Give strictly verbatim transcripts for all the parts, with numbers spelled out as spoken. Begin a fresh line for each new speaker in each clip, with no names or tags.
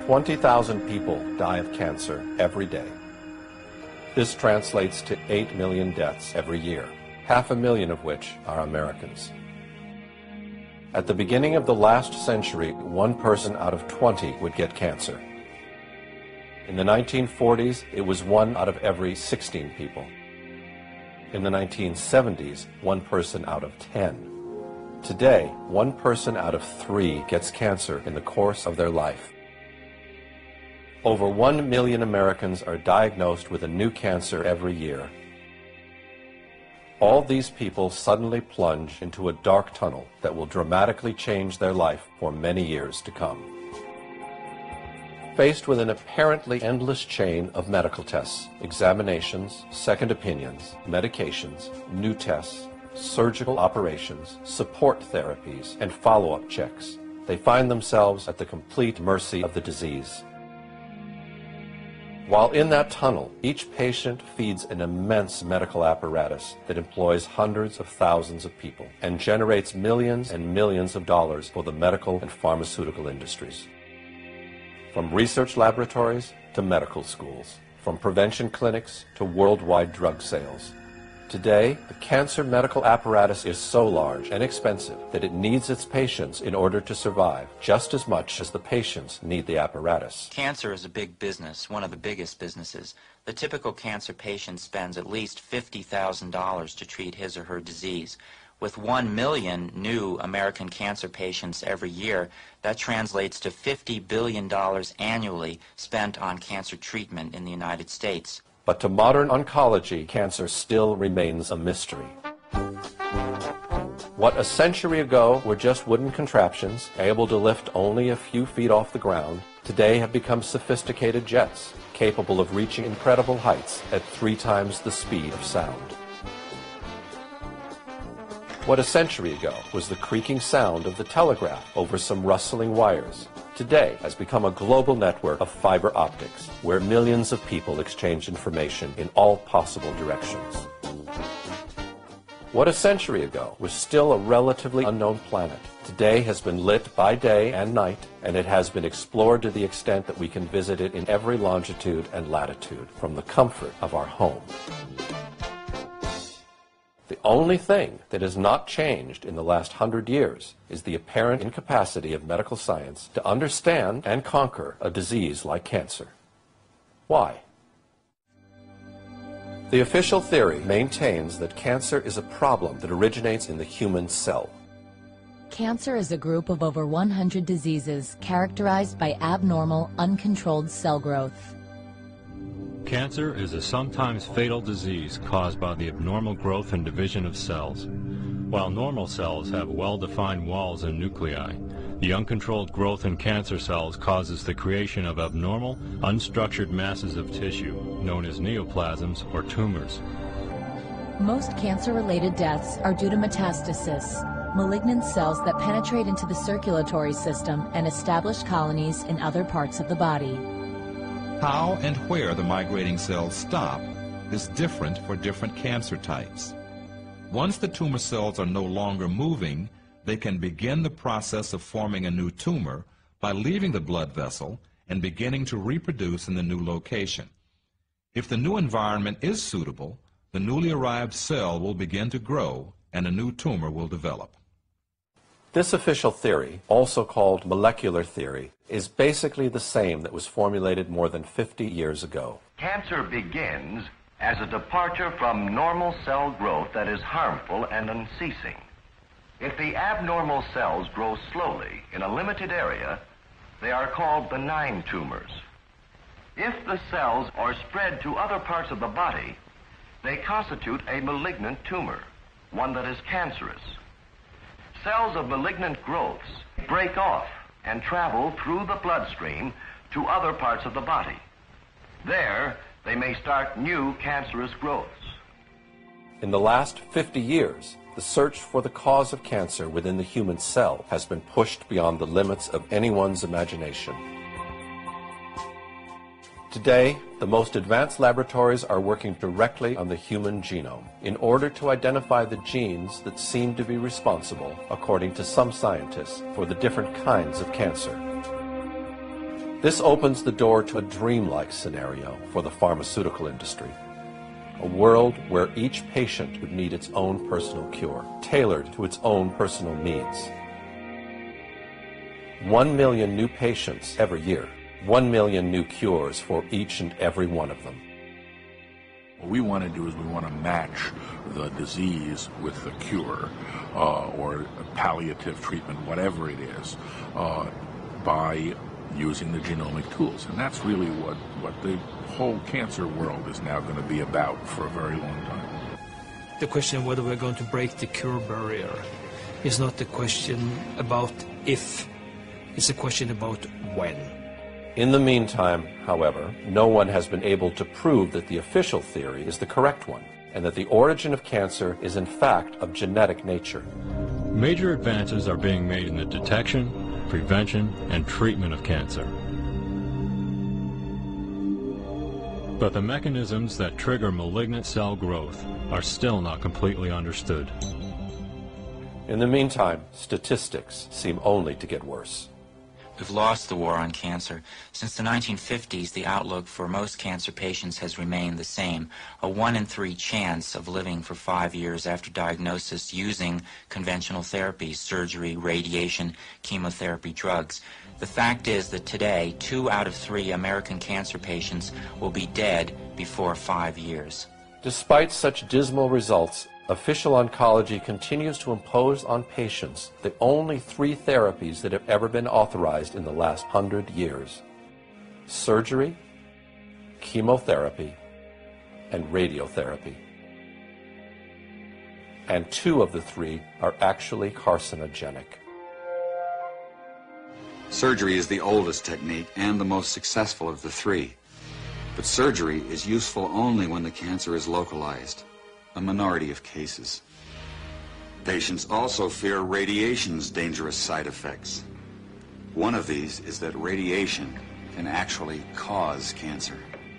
twenty thousand people die of cancer every day. This translates to eight million deaths every year, half a million of which are Americans. At the beginning of the last century, one person out of twenty would get cancer. In the nineteen forties, it was one out of every sixteen people. In the nineteen seventies, one person out of ten. Today, one person out of three gets cancer in the course of their life. Over one million Americans are diagnosed with a new cancer every year. All these people suddenly plunge into a dark tunnel that will dramatically change their life for many years to come. Faced with an apparently endless chain of medical tests, examinations, second opinions, medications, new tests, surgical operations, support therapies, and follow-up checks, they find themselves at the complete mercy of the disease. While in that tunnel, each patient feeds an immense medical apparatus that employs hundreds of thousands of people and generates millions and millions of dollars for the medical and pharmaceutical industries. From research laboratories to medical schools, from prevention clinics to worldwide drug sales. Today, the cancer medical apparatus is so large and expensive that it needs its patients in order to survive, just as much as the patients need the apparatus.
Cancer is a big business, one of the biggest businesses. The typical cancer patient spends at least fifty thousand dollars to treat his or her disease. With one million new American cancer patients every year, that translates to fifty billion dollars annually spent on cancer treatment in the United States.
But to modern oncology, cancer still remains a mystery. What a century ago were just wooden contraptions, able to lift only a few feet off the ground, today have become sophisticated jets, capable of reaching incredible heights at three times the speed of sound. What a century ago was the creaking sound of the telegraph over some rustling wires, today has become a global network of fiber optics, where millions of people exchange information in all possible directions. What a century ago was still a relatively unknown planet, today has been lit by day and night, and it has been explored to the extent that we can visit it in every longitude and latitude from the comfort of our home. The only thing that has not changed in the last hundred years is the apparent incapacity of medical science to understand and conquer a disease like cancer. Why? The official theory maintains that cancer is a problem that originates in the human cell.
Cancer is a group of over one hundred diseases characterized by abnormal, uncontrolled cell growth.
Cancer is a sometimes fatal disease caused by the abnormal growth and division of cells. While normal cells have well-defined walls and nuclei, the uncontrolled growth in cancer cells causes the creation of abnormal, unstructured masses of tissue, known as neoplasms or tumors.
Most cancer-related deaths are due to metastasis, malignant cells that penetrate into the circulatory system and establish colonies in other parts of the body.
How and where the migrating cells stop is different for different cancer types. Once the tumor cells are no longer moving, they can begin the process of forming a new tumor by leaving the blood vessel and beginning to reproduce in the new location. If the new environment is suitable, the newly arrived cell will begin to grow and a new tumor will develop.
This official theory, also called molecular theory, is basically the same that was formulated more than fifty years ago.
Cancer begins as a departure from normal cell growth that is harmful and unceasing. If the abnormal cells grow slowly in a limited area, they are called benign tumors. If the cells are spread to other parts of the body, they constitute a malignant tumor, one that is cancerous. Cells of malignant growths break off and travel through the bloodstream to other parts of the body. There, they may start new cancerous growths.
In the last fifty years, the search for the cause of cancer within the human cell has been pushed beyond the limits of anyone's imagination. Today, the most advanced laboratories are working directly on the human genome in order to identify the genes that seem to be responsible, according to some scientists, for the different kinds of cancer. This opens the door to a dreamlike scenario for the pharmaceutical industry. A world where each patient would need its own personal cure, tailored to its own personal needs. One million new patients every year. One million new cures for each and every one of them.
What we want to do is we want to match the disease with the cure uh, or palliative treatment, whatever it is, uh, by using the genomic tools. And that's really what, what the whole cancer world is now going to be about for a very long time.
The question whether we're going to break the cure barrier is not the question about if, it's a question about when.
In the meantime, however, no one has been able to prove that the official theory is the correct one, and that the origin of cancer is in fact of genetic nature.
Major advances are being made in the detection, prevention, and treatment of cancer. But the mechanisms that trigger malignant cell growth are still not completely understood.
In the meantime, statistics seem only to get worse.
We've lost the war on cancer. Since the nineteen fifties, the outlook for most cancer patients has remained the same, a one in three chance of living for five years after diagnosis using conventional therapies, surgery, radiation, chemotherapy, drugs. The fact is that today, two out of three American cancer patients will be dead before five years.
Despite such dismal results, official oncology continues to impose on patients the only three therapies that have ever been authorized in the last hundred years: surgery, chemotherapy, and radiotherapy. And two of the three are actually carcinogenic.
Surgery is the oldest technique and the most successful of the three. But surgery is useful only when the cancer is localized, a minority of cases. Patients also fear radiation's dangerous side effects. One of these is that radiation can actually cause cancer.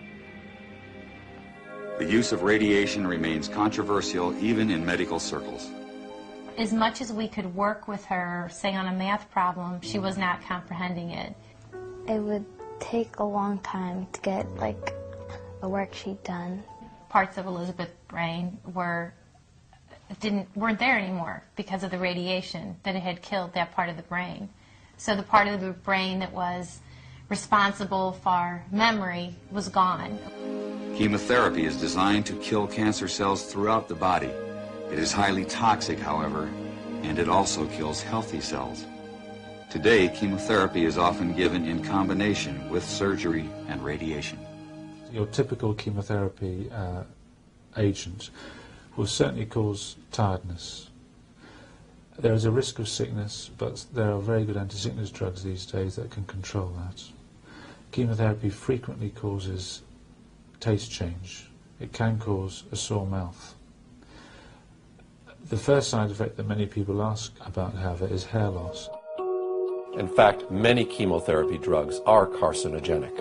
The use of radiation remains controversial even in medical circles.
As much as we could work with her, say on a math problem, she was not comprehending it.
It would take a long time to get like a worksheet done.
Parts of Elizabeth's brain were didn't weren't there anymore because of the radiation that it had killed that part of the brain. So the part of the brain that was responsible for memory was gone.
Chemotherapy is designed to kill cancer cells throughout the body. It is highly toxic, however, and it also kills healthy cells. Today, chemotherapy is often given in combination with surgery and radiation.
Your typical chemotherapy uh, agent will certainly cause tiredness. There is a risk of sickness, but there are very good anti-sickness drugs these days that can control that. Chemotherapy frequently causes taste change. It can cause a sore mouth. The first side effect that many people ask about, however, is hair loss.
In fact, many chemotherapy drugs are carcinogenic.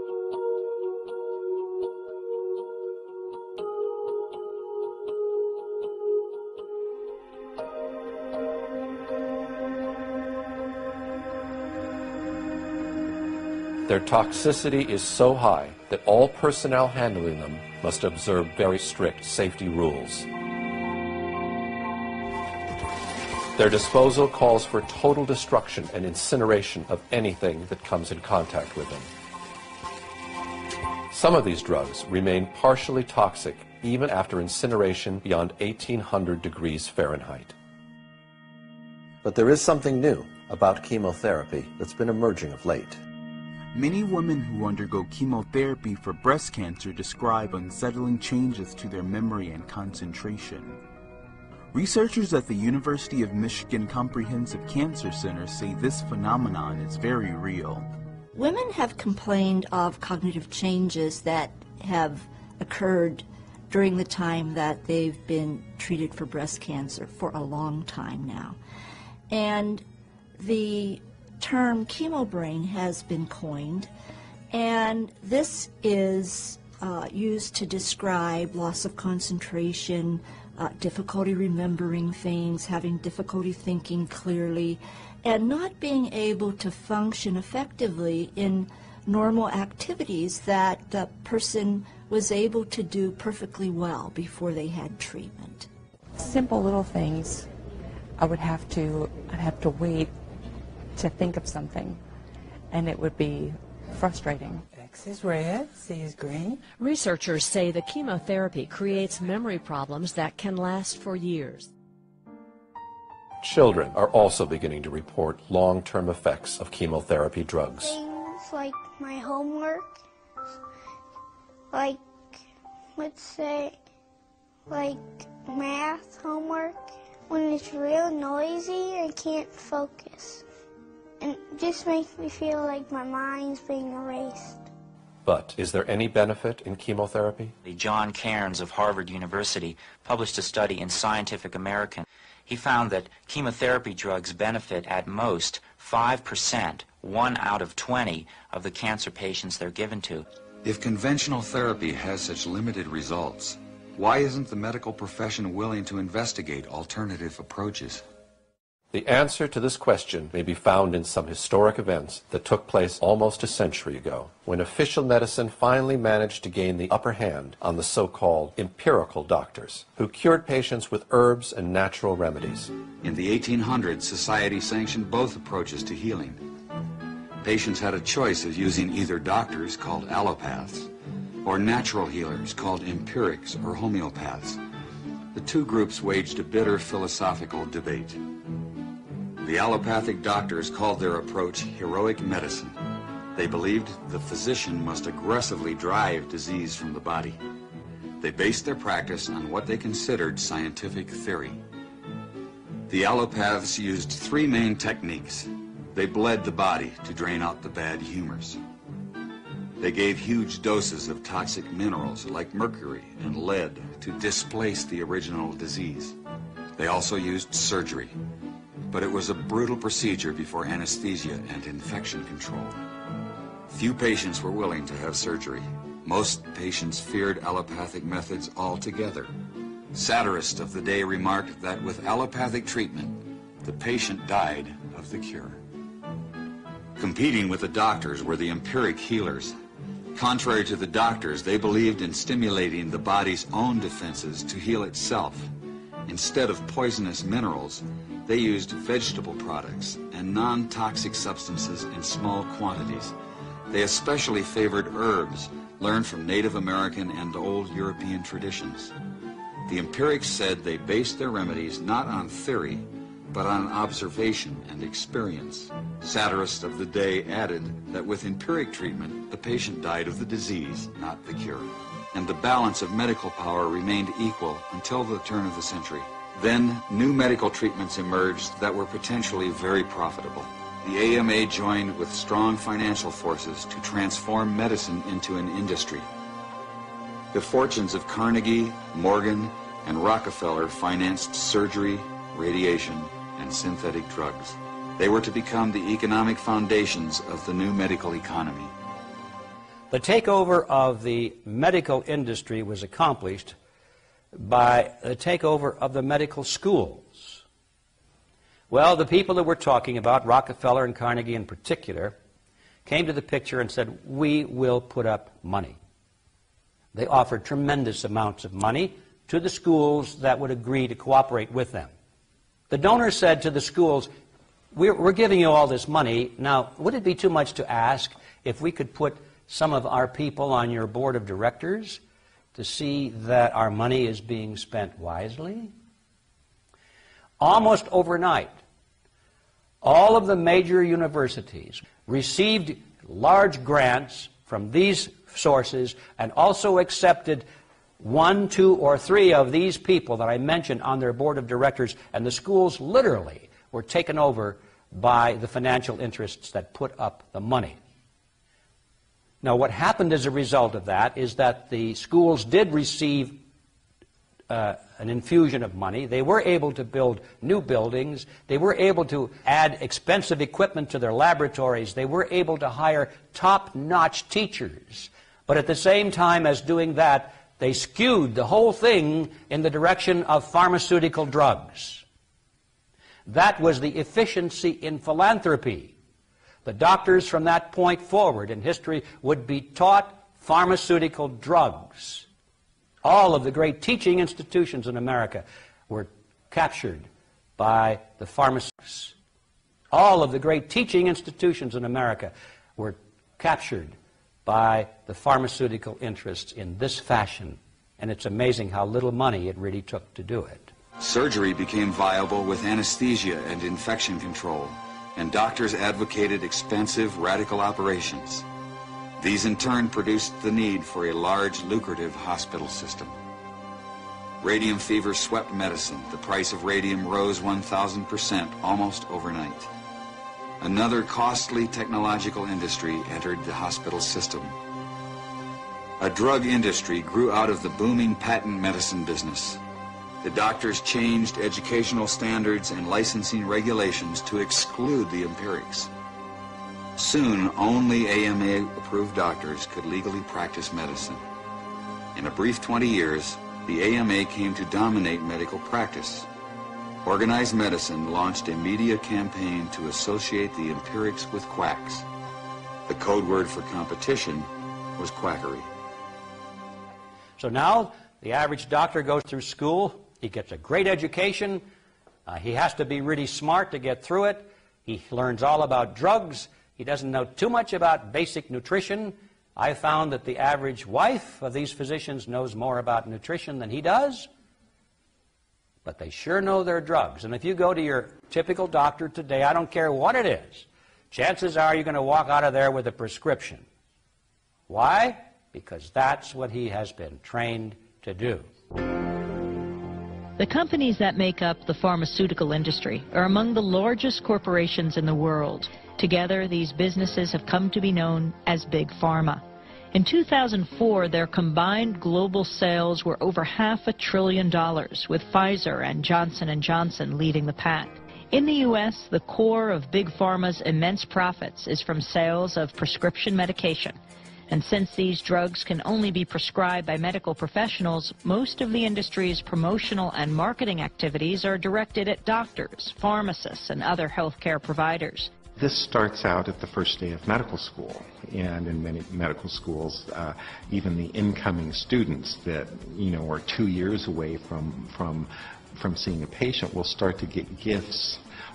Their toxicity is so high that all personnel handling them must observe very strict safety rules. Their disposal calls for total destruction and incineration of anything that comes in contact with them. Some of these drugs remain partially toxic even after incineration beyond eighteen hundred degrees Fahrenheit.
But there is something new about chemotherapy that's been emerging of late.
Many women who undergo chemotherapy for breast cancer describe unsettling changes to their memory and concentration. Researchers at the University of Michigan Comprehensive Cancer Center say this phenomenon is very real.
Women have complained of cognitive changes that have occurred during the time that they've been treated for breast cancer for a long time now. And the term chemobrain has been coined, and this is uh, used to describe loss of concentration, uh, difficulty remembering things, having difficulty thinking clearly, and not being able to function effectively in normal activities that the person was able to do perfectly well before they had treatment.
Simple little things. I would have to, I'd have to wait to think of something, and it would be frustrating.
X is red, C is green.
Researchers say the chemotherapy creates memory problems that can last for years.
Children are also beginning to report long-term effects of chemotherapy drugs.
Things like my homework, like, let's say, like math homework. When it's real noisy, I can't focus. And it just makes me feel like my mind's being erased.
But is there any benefit in chemotherapy?
John Cairns of Harvard University published a study in Scientific American. He found that chemotherapy drugs benefit at most five percent, one out of twenty of the cancer patients they're given to.
If conventional therapy has such limited results, why isn't the medical profession willing to investigate alternative approaches?
The answer to this question may be found in some historic events that took place almost a century ago, when official medicine finally managed to gain the upper hand on the so-called empirical doctors, who cured patients with herbs and natural remedies.
In the eighteen hundreds, society sanctioned both approaches to healing. Patients had a choice of using either doctors, called allopaths, or natural healers, called empirics or homeopaths. The two groups waged a bitter philosophical debate. The allopathic doctors called their approach heroic medicine. They believed the physician must aggressively drive disease from the body. They based their practice on what they considered scientific theory. The allopaths used three main techniques. They bled the body to drain out the bad humors. They gave huge doses of toxic minerals like mercury and lead to displace the original disease. They also used surgery, but it was a brutal procedure before anesthesia and infection control. Few patients were willing to have surgery. Most patients feared allopathic methods altogether. Satirists of the day remarked that with allopathic treatment, the patient died of the cure. Competing with the doctors were the empiric healers. Contrary to the doctors, they believed in stimulating the body's own defenses to heal itself. Instead of poisonous minerals, they used vegetable products and non-toxic substances in small quantities. They especially favored herbs learned from Native American and old European traditions. The empirics said they based their remedies not on theory, but on observation and experience. Satirists of the day added that with empiric treatment, the patient died of the disease, not the cure. And the balance of medical power remained equal until the turn of the century. Then, new medical treatments emerged that were potentially very profitable. The A M A joined with strong financial forces to transform medicine into an industry. The fortunes of Carnegie, Morgan, and Rockefeller financed surgery, radiation, and synthetic drugs. They were to become the economic foundations of the new medical economy.
The takeover of the medical industry was accomplished by the takeover of the medical schools. Well, the people that we're talking about, Rockefeller and Carnegie in particular, came to the picture and said, we will put up money. They offered tremendous amounts of money to the schools that would agree to cooperate with them. The donors said to the schools, we're, we're giving you all this money. Now, would it be too much to ask if we could put some of our people on your board of directors to see that our money is being spent wisely? Almost overnight, all of the major universities received large grants from these sources and also accepted one, two, or three of these people that I mentioned on their board of directors, and the schools literally were taken over by the financial interests that put up the money. Now, what happened as a result of that is that the schools did receive uh, an infusion of money. They were able to build new buildings. They were able to add expensive equipment to their laboratories. They were able to hire top-notch teachers. But at the same time as doing that, they skewed the whole thing in the direction of pharmaceutical drugs. That was the efficiency in philanthropy. The doctors from that point forward in history would be taught pharmaceutical drugs. All of the great teaching institutions in America were captured by the pharmacists. All of the great teaching institutions in America were captured by the pharmaceutical interests in this fashion. And it's amazing how little money it really took to do it.
Surgery became viable with anesthesia and infection control, and doctors advocated expensive, radical operations. These in turn produced the need for a large, lucrative hospital system. Radium fever swept medicine. The price of radium rose one thousand percent almost overnight. Another costly technological industry entered the hospital system. A drug industry grew out of the booming patent medicine business. The doctors changed educational standards and licensing regulations to exclude the empirics. Soon, only A M A-approved doctors could legally practice medicine. In a brief twenty years, the A M A came to dominate medical practice. Organized Medicine launched a media campaign to associate the empirics with quacks. The code word for competition was quackery.
So now, the average doctor goes through school, he gets a great education, uh, he has to be really smart to get through it, he learns all about drugs, he doesn't know too much about basic nutrition. I found that the average wife of these physicians knows more about nutrition than he does, but they sure know their drugs. And if you go to your typical doctor today, I don't care what it is, chances are you're going to walk out of there with a prescription. Why? Because that's what he has been trained to do.
The companies that make up the pharmaceutical industry are among the largest corporations in the world. Together, these businesses have come to be known as Big Pharma. In two thousand four, their combined global sales were over half a trillion dollars, with Pfizer and Johnson and Johnson leading the pack. In the U S, the core of Big Pharma's immense profits is from sales of prescription medication. And since these drugs can only be prescribed by medical professionals, most of the industry's promotional and marketing activities are directed at doctors, pharmacists, and other healthcare providers.
This starts out at the first day of medical school, and in many medical schools, uh, even the incoming students that, you know, are two years away from, from, from seeing a patient will start to get gifts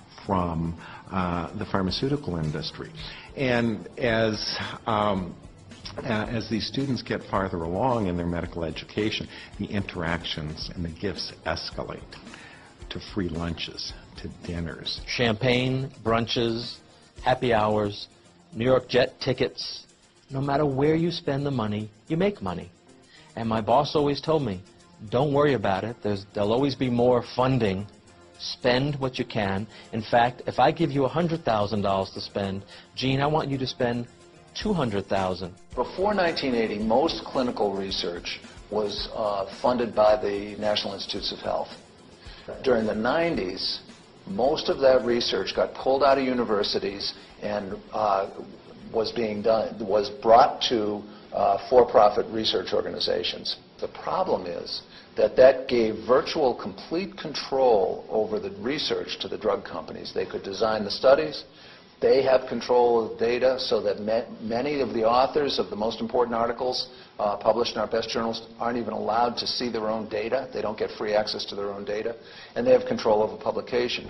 from uh, the pharmaceutical industry. And as um, Uh, as these students get farther along in their medical education, the interactions and the gifts escalate to free lunches, to dinners.
Champagne, brunches, happy hours, New York jet tickets. No matter where you spend the money, you make money. And my boss always told me, don't worry about it. There's, there'll always be more funding. Spend what you can. In fact, if I give you one hundred thousand dollars to spend, Gene, I want you to spend two hundred thousand dollars.
Before nineteen eighty, most clinical research was uh, funded by the National Institutes of Health. During the nineties, most of that research got pulled out of universities and uh, was being done, was brought to uh, for-profit research organizations. The problem is that that gave virtual complete control over the research to the drug companies. They could design the studies. They have control of data so that ma many of the authors of the most important articles uh, published in our best journals aren't even allowed to see their own data. They don't get free access to their own data. And they have control over publication.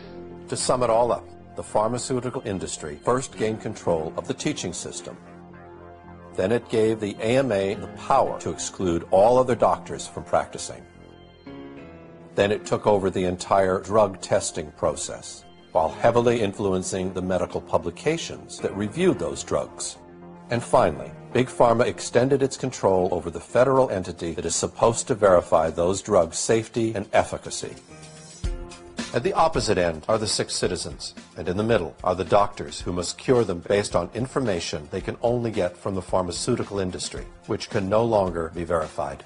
To sum it all up, the pharmaceutical industry first gained control of the teaching system. Then it gave the A M A the power to exclude all other doctors from practicing. Then it took over the entire drug testing process, while heavily influencing the medical publications that reviewed those drugs. And finally, Big Pharma extended its control over the federal entity that is supposed to verify those drugs' safety and efficacy. At the opposite end are the sick citizens, and in the middle are the doctors who must cure them based on information they can only get from the pharmaceutical industry, which can no longer be verified.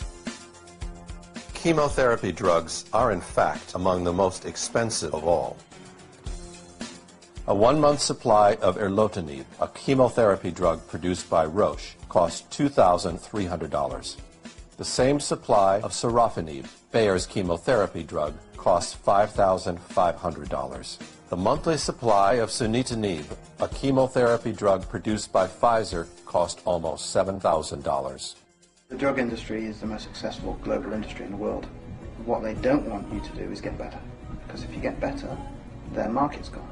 Chemotherapy drugs are in fact among the most expensive of all. A one-month supply of erlotinib, a chemotherapy drug produced by Roche, cost two thousand three hundred dollars. The same supply of sorafenib, Bayer's chemotherapy drug, costs five thousand five hundred dollars. The monthly supply of sunitinib, a chemotherapy drug produced by Pfizer, cost almost seven thousand dollars.
The drug industry is the most successful global industry in the world. What they don't want you to do is get better, because if you get better, their market's gone.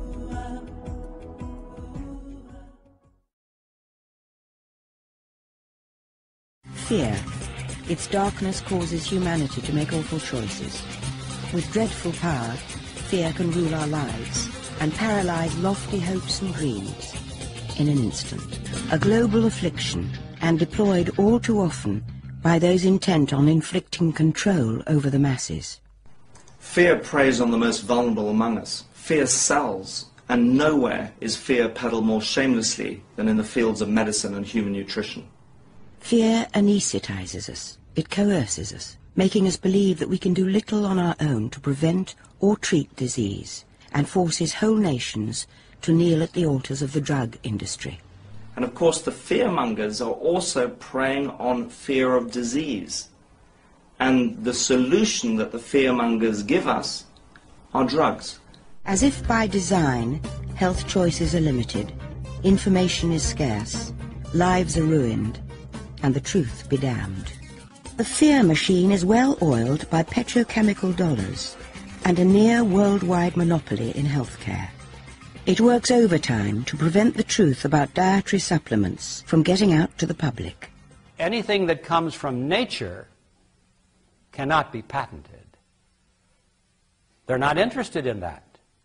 Fear. Its darkness causes humanity to make awful choices. With dreadful power, fear can rule our lives and paralyze lofty hopes and dreams in an instant. A global affliction, and deployed all too often by those intent on inflicting control over the masses.
Fear preys on the most vulnerable among us. Fear sells, and nowhere is fear peddled more shamelessly than in the fields of medicine and human nutrition.
Fear anesthetizes us. It coerces us, making us believe that we can do little on our own to prevent or treat disease, and forces whole nations to kneel at the altars of the drug industry.
And of course the fearmongers are also preying on fear of disease. And the solution that the fearmongers give us are drugs.
As if by design, health choices are limited, information is scarce, lives are ruined, and the truth be damned. The fear machine is well oiled by petrochemical dollars and a near worldwide monopoly in healthcare. It works overtime to prevent the truth about dietary supplements from getting out to the public.
Anything that comes from nature cannot be patented. They're not interested in that.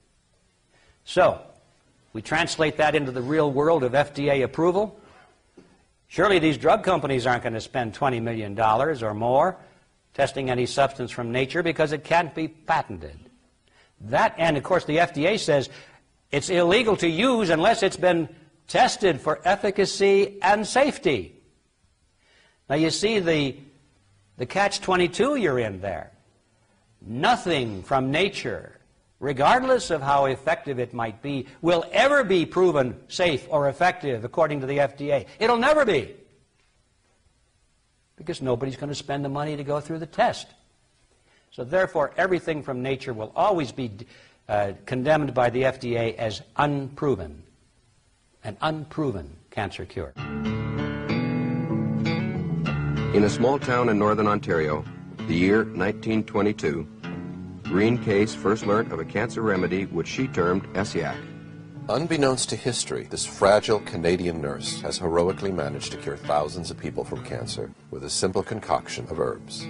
So, we translate that into the real world of F D A approval. Surely these drug companies aren't going to spend twenty million dollars or more testing any substance from nature because it can't be patented. That, and of course the F D A says it's illegal to use unless it's been tested for efficacy and safety. Now you see the, the catch twenty-two you're in there. Nothing from nature, regardless of how effective it might be, will ever be proven safe or effective according to the F D A. It'll never be. Because nobody's going to spend the money to go through the test. So therefore, everything from nature will always be uh, condemned by the F D A as unproven. An unproven cancer cure.
In a small town in northern Ontario, the year nineteen twenty-two, Reen Case first learned of a cancer remedy which she termed Essiac.
Unbeknownst to history, this fragile Canadian nurse has heroically managed to cure thousands of people from cancer with a simple concoction of herbs.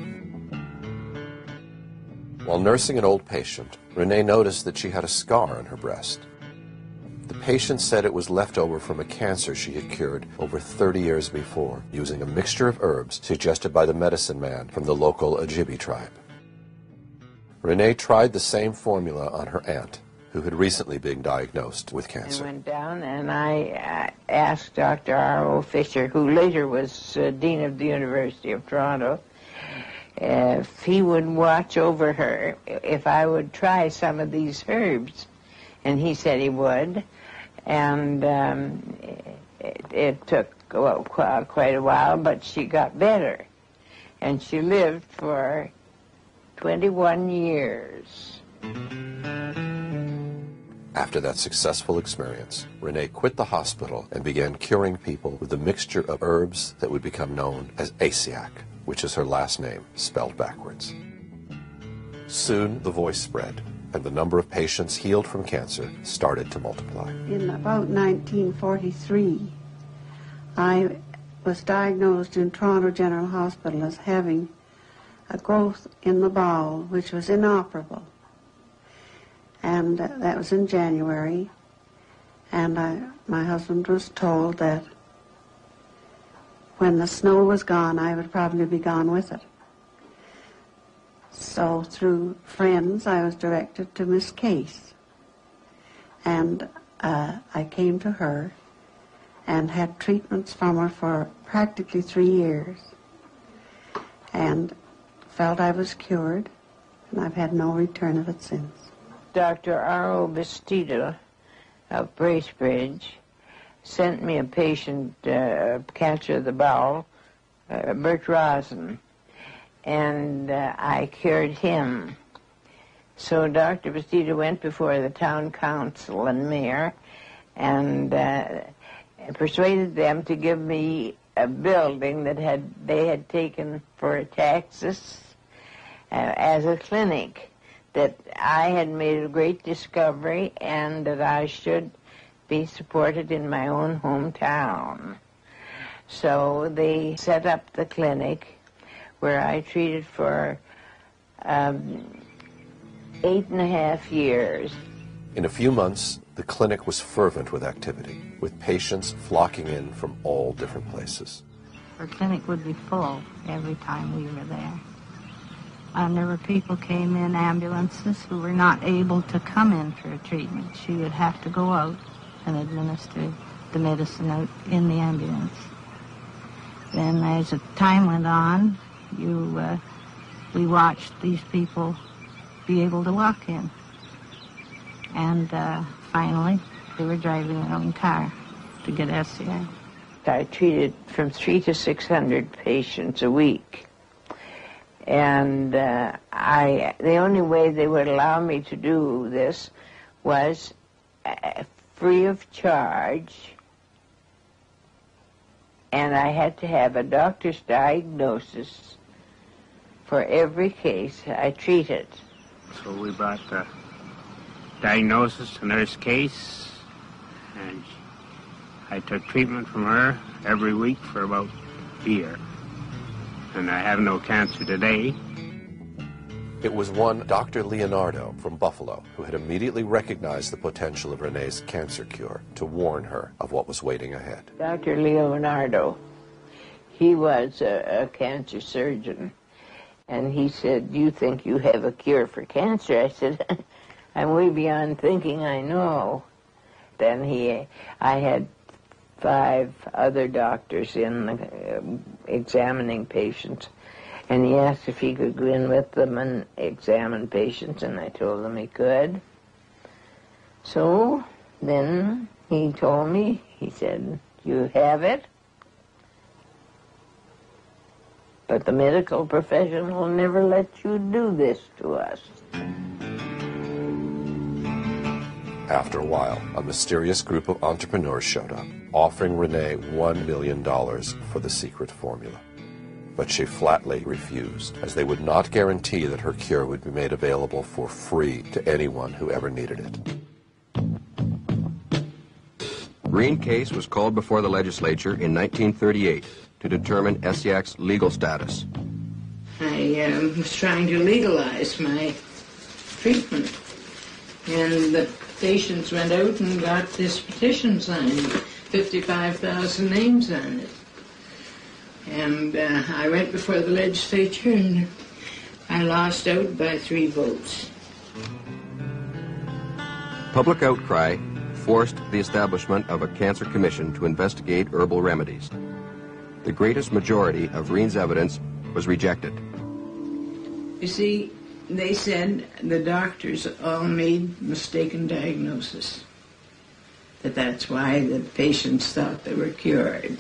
While nursing an old patient, Renee noticed that she had a scar on her breast. The patient said it was left over from a cancer she had cured over thirty years before, using a mixture of herbs suggested by the medicine man from the local Ojibwe tribe. Renee tried the same formula on her aunt, who had recently been diagnosed with cancer.
I went down and I uh, asked Doctor R O Fisher, who later was uh, Dean of the University of Toronto, uh, if he would watch over her, if I would try some of these herbs. And he said he would. And um, it, it took well, qu quite a while, but she got better. And she lived for twenty-one years.
After that successful experience, Renee quit the hospital and began curing people with a mixture of herbs that would become known as Essiac, which is her last name, spelled backwards. Soon the voice spread, and the number of patients healed from cancer started to multiply.
In about nineteen forty-three, I was diagnosed in Toronto General Hospital as having a growth in the bowel which was inoperable. And uh, that was in January, and I, my husband was told that when the snow was gone, I would probably be gone with it. So through friends, I was directed to Miss Case, and uh, I came to her and had treatments from her for practically three years, and felt I was cured, and I've had no return of it since.
Doctor R O Bastida of Bracebridge sent me a patient, uh, cancer of the bowel, uh, Bert Rosen, and uh, I cured him. So Doctor Bastida went before the town council and mayor and uh, persuaded them to give me a building that had they had taken for taxes uh, as a clinic, that I had made a great discovery and that I should be supported in my own hometown. So they set up the clinic where I treated for um, eight and a half years.
In a few months, the clinic was fervent with activity, with patients flocking in from all different places.
Our clinic would be full every time we were there. And there were people came in ambulances who were not able to come in for a treatment. She would have to go out and administer the medicine out in the ambulance. Then as the time went on, you, uh, we watched these people be able to walk in. And uh, finally, they were driving their own car to get S C I.
I treated from three to six hundred patients a week. And uh, I, the only way they would allow me to do this was uh, free of charge, and I had to have a doctor's diagnosis for every case I treated.
So we brought the diagnosis to nurse case, and I took treatment from her every week for about a year. And I have no cancer today.
It was one Doctor Leonardo from Buffalo who had immediately recognized the potential of Renee's cancer cure to warn her of what was waiting ahead.
Doctor Leonardo, he was a, a cancer surgeon, and he said, "You think you have a cure for cancer?" I said, "I'm way beyond thinking I know." Then he, I had five other doctors in the, uh, examining patients, and he asked if he could go in with them and examine patients, and I told him he could. So then he told me, he said, "You have it, but the medical profession will never let you do this to us."
After a while, a mysterious group of entrepreneurs showed up, offering Renee one million dollars for the secret formula. But she flatly refused, as they would not guarantee that her cure would be made available for free to anyone who ever needed it.
Green case was called before the legislature in nineteen thirty-eight to determine Essiac's legal status.
I um, was trying to legalize my treatment, and the patients went out and got this petition signed, fifty-five thousand names on it. And uh, I went before the legislature and I lost out by three votes.
Public outcry forced the establishment of a cancer commission to investigate herbal remedies. The greatest majority of Reen's evidence was rejected.
You see, they said the doctors all made mistaken diagnosis, that that's why the patients thought they were cured.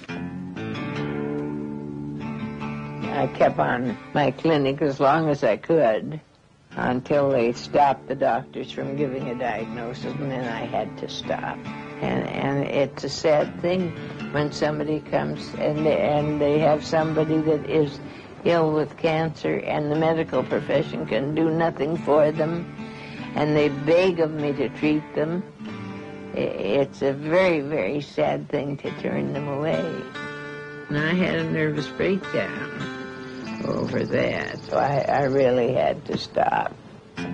I kept on my clinic as long as I could until they stopped the doctors from giving a diagnosis, and then I had to stop. And, and it's a sad thing when somebody comes and they, and they have somebody that is ill with cancer and the medical profession can do nothing for them, and they beg of me to treat them. It's a very, very sad thing to turn them away. And I had a nervous breakdown over that, so I, I really had to stop.
I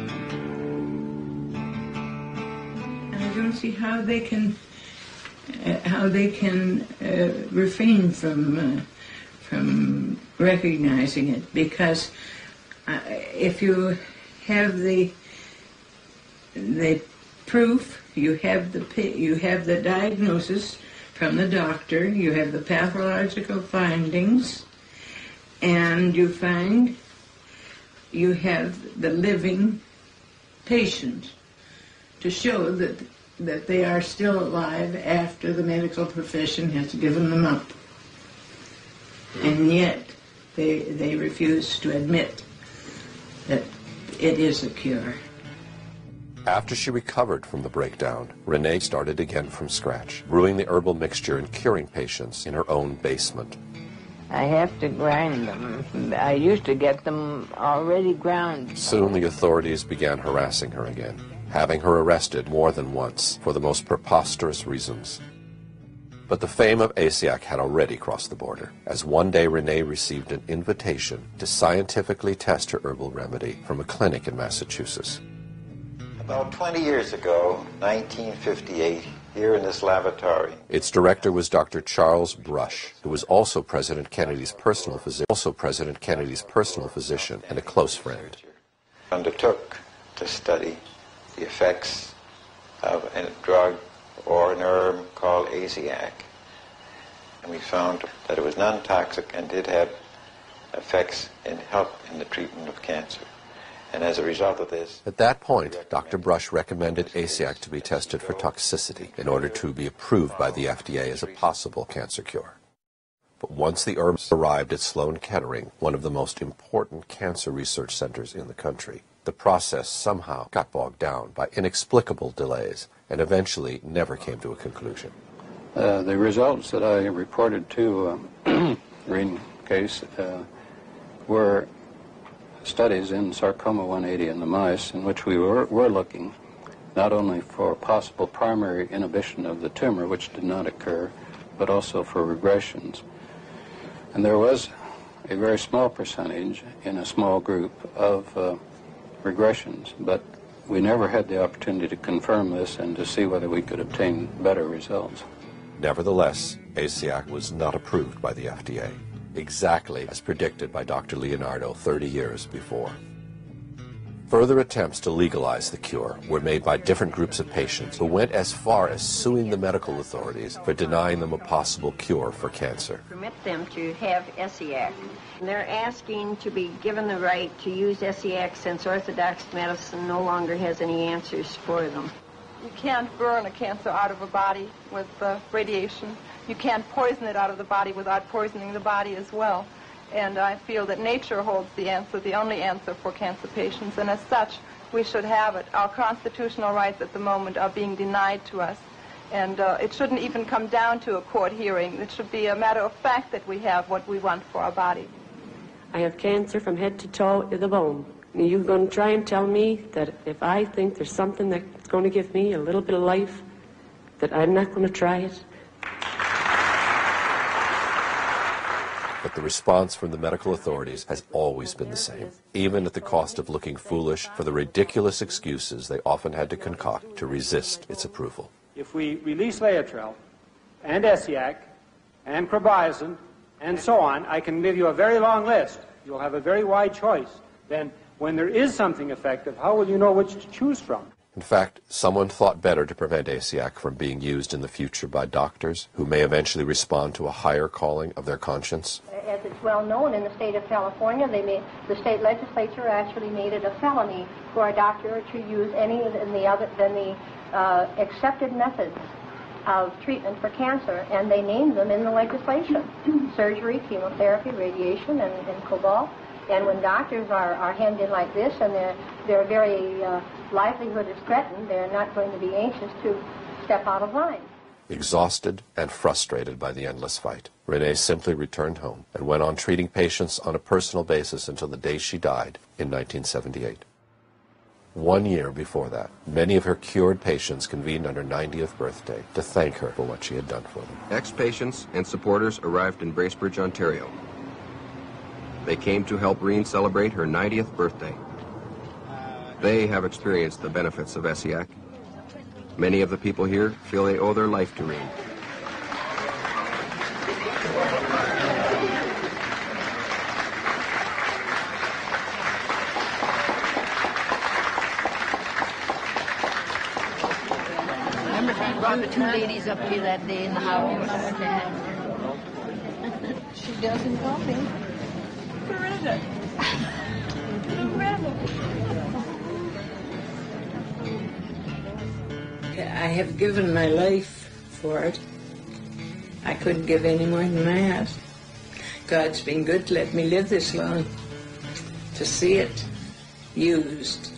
don't see how they can, uh, how they can uh, refrain from uh, from recognizing it, because uh, if you have the the proof, you have the you have the diagnosis from the doctor, you have the pathological findings, and you find you have the living patient to show that that they are still alive after the medical profession has given them up.
and yet they, they refuse to admit that it is a cure.
After she recovered from the breakdown, Renee started again from scratch, brewing the herbal mixture and curing patients in her own basement.
I have to grind them. I used to get them already ground.
Soon the authorities began harassing her again, having her arrested more than once for the most preposterous reasons. But the fame of Asiac had already crossed the border, as one day Renee received an invitation to scientifically test her herbal remedy from a clinic in Massachusetts.
About twenty years ago, nineteen fifty-eight, here in this lavatory.
Its director was Doctor Charles Brush, who was also President Kennedy's personal physician, also President Kennedy's personal physician and a close friend.
Undertook to study the effects of a drug or an herb called Asiac, and we found that it was non-toxic and did have effects in help in the treatment of cancer. And as a result of this...
At that point, Doctor Brush recommended Asiac to be tested for toxicity in order to be approved by the F D A as a possible cancer cure. But once the herbs arrived at Sloan Kettering, one of the most important cancer research centers in the country, the process somehow got bogged down by inexplicable delays and eventually never came to a conclusion.
Uh, the results that I reported to um, Green case uh, were studies in sarcoma one eighty in the mice, in which we were, were looking not only for possible primary inhibition of the tumor, which did not occur, but also for regressions. And there was a very small percentage in a small group of uh, regressions, but we never had the opportunity to confirm this and to see whether we could obtain better results.
Nevertheless, Asiac was not approved by the F D A, exactly as predicted by Doctor Leonardo thirty years before. Further attempts to legalize the cure were made by different groups of patients who went as far as suing the medical authorities for denying them a possible cure for cancer.
Permit them to have Asiac. They're asking to be given the right to use Asiac since orthodox medicine no longer has any answers for them.
You can't burn a cancer out of a body with uh, radiation. You can't poison it out of the body without poisoning the body as well. And I feel that nature holds the answer, the only answer for cancer patients, and as such, we should have it. Our constitutional rights at the moment are being denied to us, and uh, it shouldn't even come down to a court hearing. It should be a matter of fact that we have what we want for our body.
I have cancer from head to toe to the bone. You're going to try and tell me that if I think there's something that's going to give me a little bit of life, that I'm not going to try it?
But the response from the medical authorities has always been the same, even at the cost of looking foolish for the ridiculous excuses they often had to concoct to resist its approval.
If we release Laetrile and Esiac and Probiazin and so on, I can give you a very long list. You'll have a very wide choice. Then when there is something effective, how will you know which to choose from?
In fact, someone thought better to prevent Asiac from being used in the future by doctors who may eventually respond to a higher calling of their conscience.
As it's well known in the state of California, they made, the state legislature actually made it a felony for a doctor to use any than the other than the uh, accepted methods of treatment for cancer, and they named them in the legislation: surgery, chemotherapy, radiation, and, and cobalt. And when doctors are, are hemmed in like this, and their their very uh, livelihood is threatened, they're not going to be anxious to step out of line.
Exhausted and frustrated by the endless fight, Renee simply returned home and went on treating patients on a personal basis until the day she died in nineteen seventy-eight. One year before that, many of her cured patients convened on her ninetieth birthday to thank her for what she had done for them.
Ex-patients and supporters arrived in Bracebridge, Ontario. They came to help Reen celebrate her ninetieth birthday. They have experienced the benefits of Esiac. Many of the people here feel they owe their life to Reen.
Remember, I brought the two ladies up here that day in the house.
She doesn't call me. Where is it? Where is it?
I have given my life for it. I couldn't give any more than that.
God's been good to let me live this long, to see it used.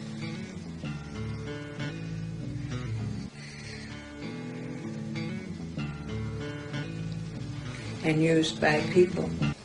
And used by people.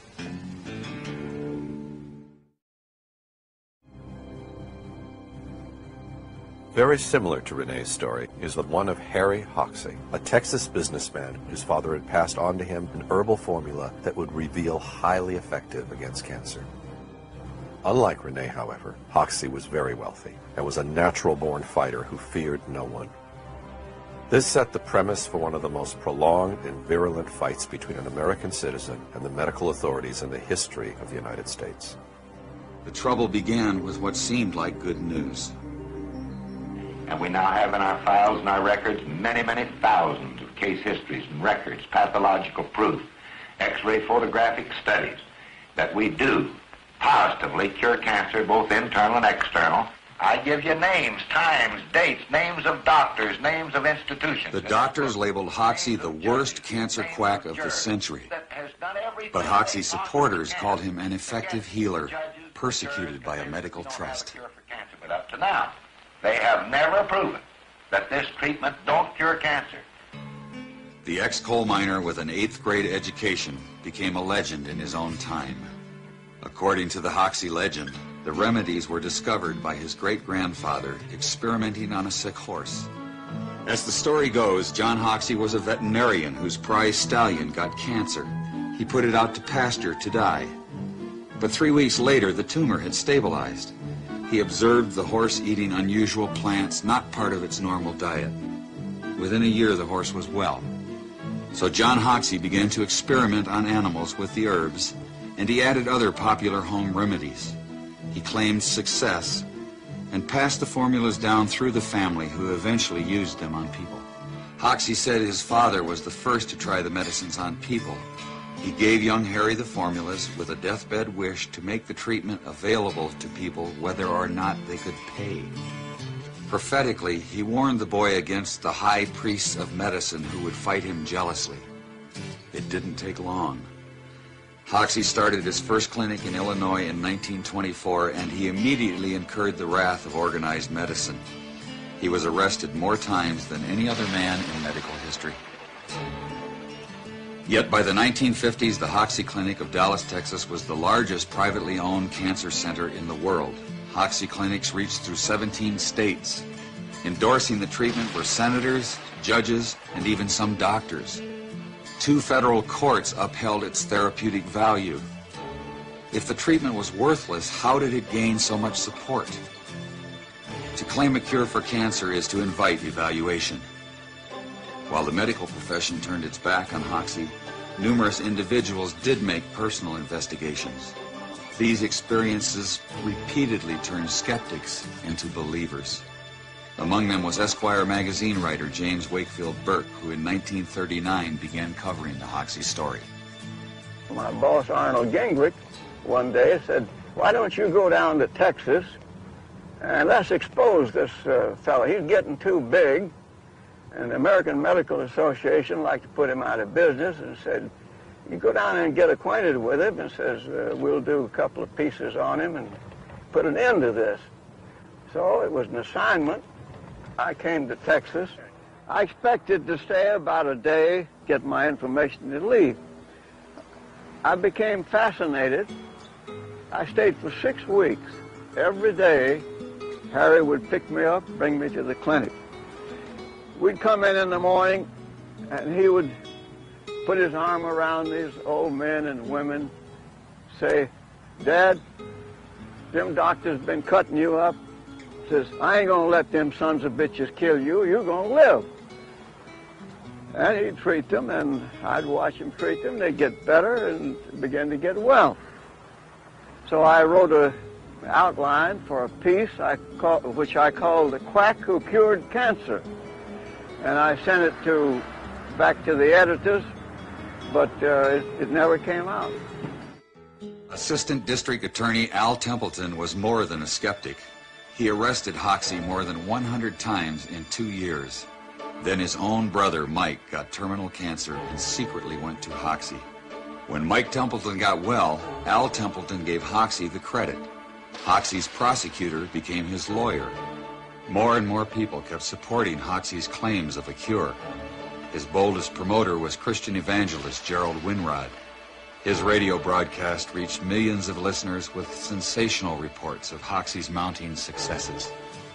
Very similar to Renee's story is the one of Harry Hoxsey, a Texas businessman whose father had passed on to him an herbal formula that would reveal highly effective against cancer. Unlike Renee, however, Hoxsey was very wealthy and was a natural-born fighter who feared no one. This set the premise for one of the most prolonged and virulent fights between an American citizen and the medical authorities in the history of the United States.
The trouble began with what seemed like good news.
And we now have in our files and our records many, many thousands of case histories and records, pathological proof, X-ray photographic studies that we do positively cure cancer, both internal and external. I give you names, times, dates, names of doctors, names of institutions.
The doctors labeled Hoxsey the worst cancer quack of the century. But Hoxsey's supporters called him an effective healer, persecuted by a medical trust.
But up to now, they have never proven that this treatment don't cure cancer.
The ex-coal miner with an eighth grade education became a legend in his own time. According to the Hoxsey legend, the remedies were discovered by his great-grandfather experimenting on a sick horse. As the story goes, John Hoxsey was a veterinarian whose prize stallion got cancer. He put it out to pasture to die. But three weeks later, the tumor had stabilized. He observed the horse eating unusual plants, not part of its normal diet. Within a year, the horse was well. So John Hoxsey began to experiment on animals with the herbs, and he added other popular home remedies. He claimed success and passed the formulas down through the family, who eventually used them on people. Hoxsey said his father was the first to try the medicines on people. He gave young Harry the formulas with a deathbed wish to make the treatment available to people whether or not they could pay. Prophetically, he warned the boy against the high priests of medicine who would fight him jealously. It didn't take long. Hoxsey started his first clinic in Illinois in nineteen twenty-four, and he immediately incurred the wrath of organized medicine. He was arrested more times than any other man in medical history. Yet by the nineteen fifties, the Hoxsey Clinic of Dallas, Texas was the largest privately owned cancer center in the world. Hoxsey clinics reached through seventeen states. Endorsing the treatment were senators, judges, and even some doctors. Two federal courts upheld its therapeutic value. If the treatment was worthless, how did it gain so much support? To claim a cure for cancer is to invite evaluation. While the medical profession turned its back on Hoxsey, numerous individuals did make personal investigations. These experiences repeatedly turned skeptics into believers. Among them was Esquire magazine writer James Wakefield Burke, who in nineteen thirty-nine began covering the Hoxsey story.
My boss, Arnold Gingrich, one day said, "Why don't you go down to Texas and let's expose this uh, fellow. He's getting too big." And the American Medical Association liked to put him out of business, and said, "You go down and get acquainted with him," and says, uh, "We'll do a couple of pieces on him and put an end to this." So it was an assignment. I came to Texas. I expected to stay about a day, get my information, and leave. I became fascinated. I stayed for six weeks. Every day, Harry would pick me up, bring me to the clinic. We'd come in in the morning, and he would put his arm around these old men and women, say, "Dad, them doctors been cutting you up." Says, "I ain't gonna let them sons of bitches kill you. You're gonna live." And he'd treat them, and I'd watch him treat them. They'd get better and begin to get well. So I wrote a outline for a piece I call, which I called "The Quack Who Cured Cancer." And I sent it to back to the editors, but uh, it, it never came out.
Assistant District Attorney Al Templeton was more than a skeptic. He arrested Hoxsey more than one hundred times in two years. Then his own brother, Mike, got terminal cancer and secretly went to Hoxsey. When Mike Templeton got well, Al Templeton gave Hoxsey the credit. Hoxsey's prosecutor became his lawyer. More and more people kept supporting Hoxsey's claims of a cure. His boldest promoter was Christian evangelist Gerald Winrod. His radio broadcast reached millions of listeners with sensational reports of Hoxsey's mounting successes.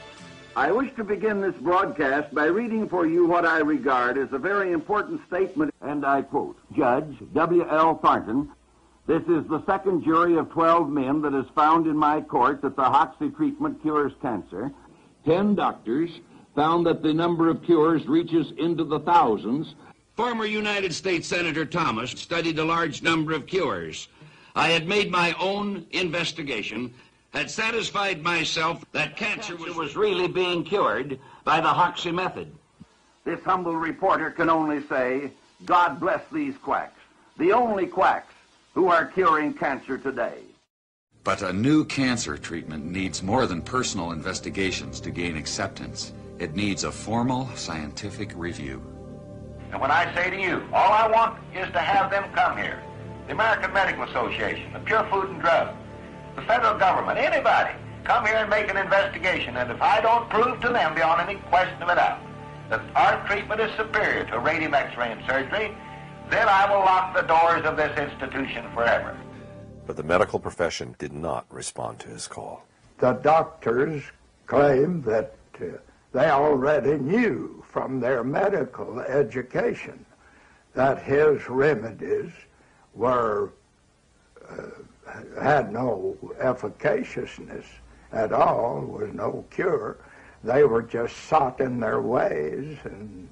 I wish to begin this broadcast by reading for you what I regard as a very important statement, and I quote, Judge W L Thornton, this is the second jury of twelve men that has found in my court that the Hoxsey treatment cures cancer. Ten doctors found that the number of cures reaches into the thousands.
Former United States Senator Thomas studied a large number of cures. I had made my own investigation, had satisfied myself that cancer was, was really being cured by the Hoxsey method.
This humble reporter can only say, God bless these quacks, the only quacks who are curing cancer today.
But a new cancer treatment needs more than personal investigations to gain acceptance. It needs a formal scientific review.
And when I say to you, all I want is to have them come here. The American Medical Association, the Pure Food and Drug, the federal government, anybody, come here and make an investigation. And if I don't prove to them beyond any question of a doubt that our treatment is superior to radium X-ray and surgery, then I will lock the doors of this institution forever.
But the medical profession did not respond to his call.
The doctors claim that uh, they already knew from their medical education that his remedies were uh, had no efficaciousness at all, was no cure. They were just sought in their ways and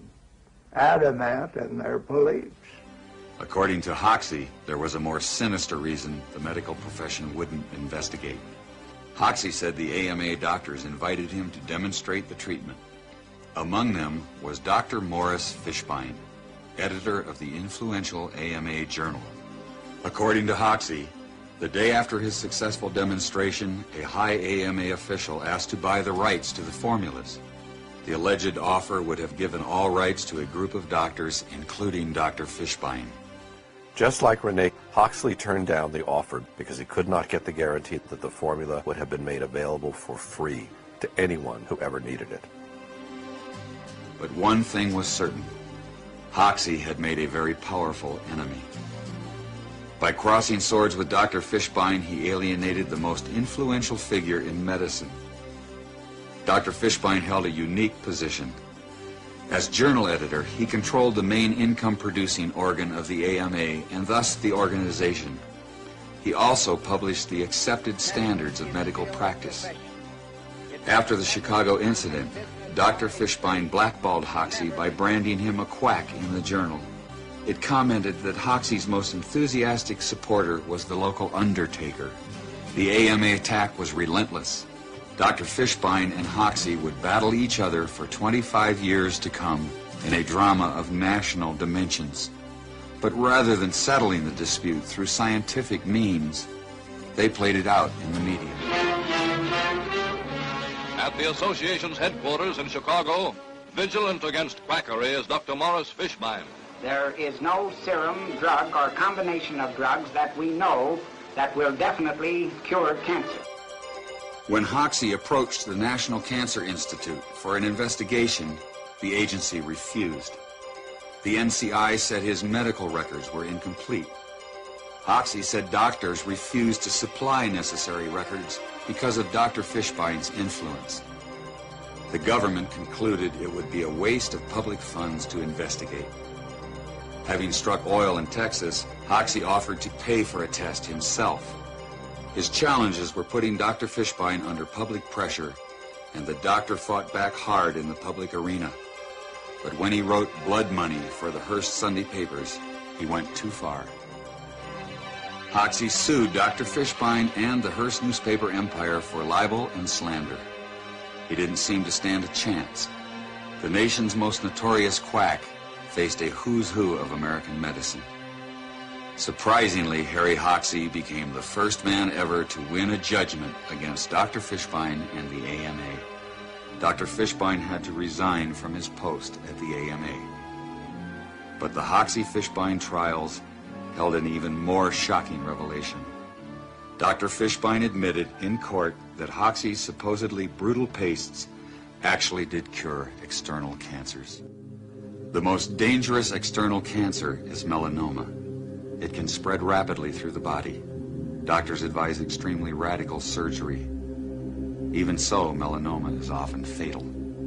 adamant in their beliefs.
According to Hoxsey, there was a more sinister reason the medical profession wouldn't investigate. Hoxsey said the A M A doctors invited him to demonstrate the treatment. Among them was Doctor Morris Fishbein, editor of the influential A M A Journal. According to Hoxsey, the day after his successful demonstration, a high A M A official asked to buy the rights to the formulas. The alleged offer would have given all rights to a group of doctors, including Doctor Fishbein.
Just like Rene, Hoxsey turned down the offer because he could not get the guarantee that the formula would have been made available for free to anyone who ever needed it.
But one thing was certain. Hoxsey had made a very powerful enemy. By crossing swords with Doctor Fishbein, he alienated the most influential figure in medicine. Doctor Fishbein held a unique position. As journal editor, he controlled the main income-producing organ of the A M A, and thus the organization. He also published the accepted standards of medical practice. After the Chicago incident, Doctor Fishbein blackballed Hoxsey by branding him a quack in the journal. It commented that Hoxsey's most enthusiastic supporter was the local undertaker. The A M A attack was relentless. Doctor Fishbein and Hoxsey would battle each other for twenty-five years to come in a drama of national dimensions. But rather than settling the dispute through scientific means, they played it out in the media.
At the association's headquarters in Chicago, vigilant against quackery is Doctor Morris Fishbein.
There is no serum, drug, or combination of drugs that we know that will definitely cure cancer.
When Hoxsey approached the National Cancer Institute for an investigation, the agency refused. The N C I said his medical records were incomplete. Hoxsey said doctors refused to supply necessary records because of Doctor Fishbein's influence. The government concluded it would be a waste of public funds to investigate. Having struck oil in Texas, Hoxsey offered to pay for a test himself. His challenges were putting Doctor Fishbein under public pressure, and the doctor fought back hard in the public arena. But when he wrote blood money for the Hearst Sunday papers, he went too far. Hoxsey sued Doctor Fishbein and the Hearst newspaper empire for libel and slander. He didn't seem to stand a chance. The nation's most notorious quack faced a who's who of American medicine. Surprisingly, Harry Hoxsey became the first man ever to win a judgment against Doctor Fishbein and the A M A. Doctor Fishbein had to resign from his post at the A M A. But the Hoxsey-Fishbein trials held an even more shocking revelation. Doctor Fishbein admitted in court that Hoxsey's supposedly brutal pastes actually did cure external cancers. The most dangerous external cancer is melanoma. It can spread rapidly through the body. Doctors advise extremely radical surgery. Even so, melanoma is often fatal.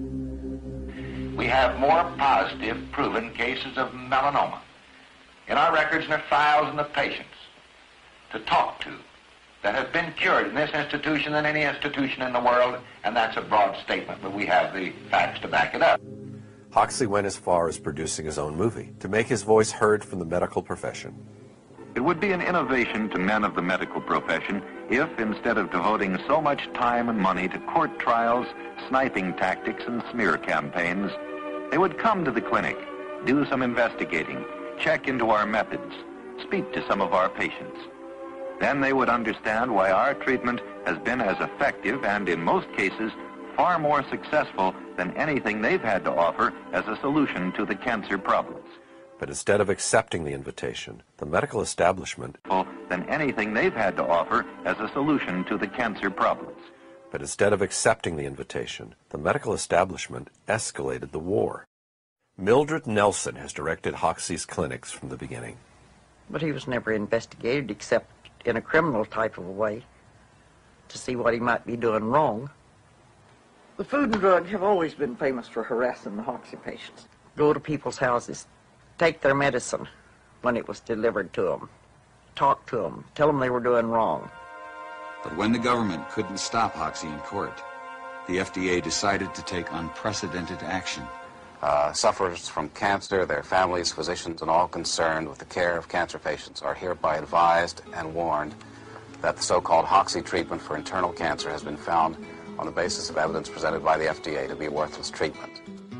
We have more positive proven cases of melanoma in our records and a thousand of patients to talk to that have been cured in this institution than any institution in the world, and that's a broad statement, but we have the facts to back it up.
Hoxsey went as far as producing his own movie to make his voice heard from the medical profession.
It would be an innovation to men of the medical profession if, instead of devoting so much time and money to court trials, sniping tactics, and smear campaigns, they would come to the clinic, do some investigating, check into our methods, speak to some of our patients. Then they would understand why our treatment has been as effective and, in most cases, far more successful than anything they've had to offer as a solution to the cancer problems.
But instead of accepting the invitation, the medical establishment
than anything they've had to offer as a solution to the cancer problems.
But instead of accepting the invitation, the medical establishment escalated the war. Mildred Nelson has directed Hoxsey's clinics from the beginning.
But he was never investigated except in a criminal type of a way to see what he might be doing wrong. The Food and Drug have always been famous for harassing the Hoxsey patients. Go to people's houses, take their medicine when it was delivered to them, talk to them, tell them they were doing wrong.
But when the government couldn't stop Hoxsey in court, the F D A decided to take unprecedented action.
Uh, sufferers from cancer, their families, physicians, and all concerned with the care of cancer patients are hereby advised and warned that the so-called Hoxsey treatment for internal cancer has been found on the basis of evidence presented by the F D A to be a worthless treatment.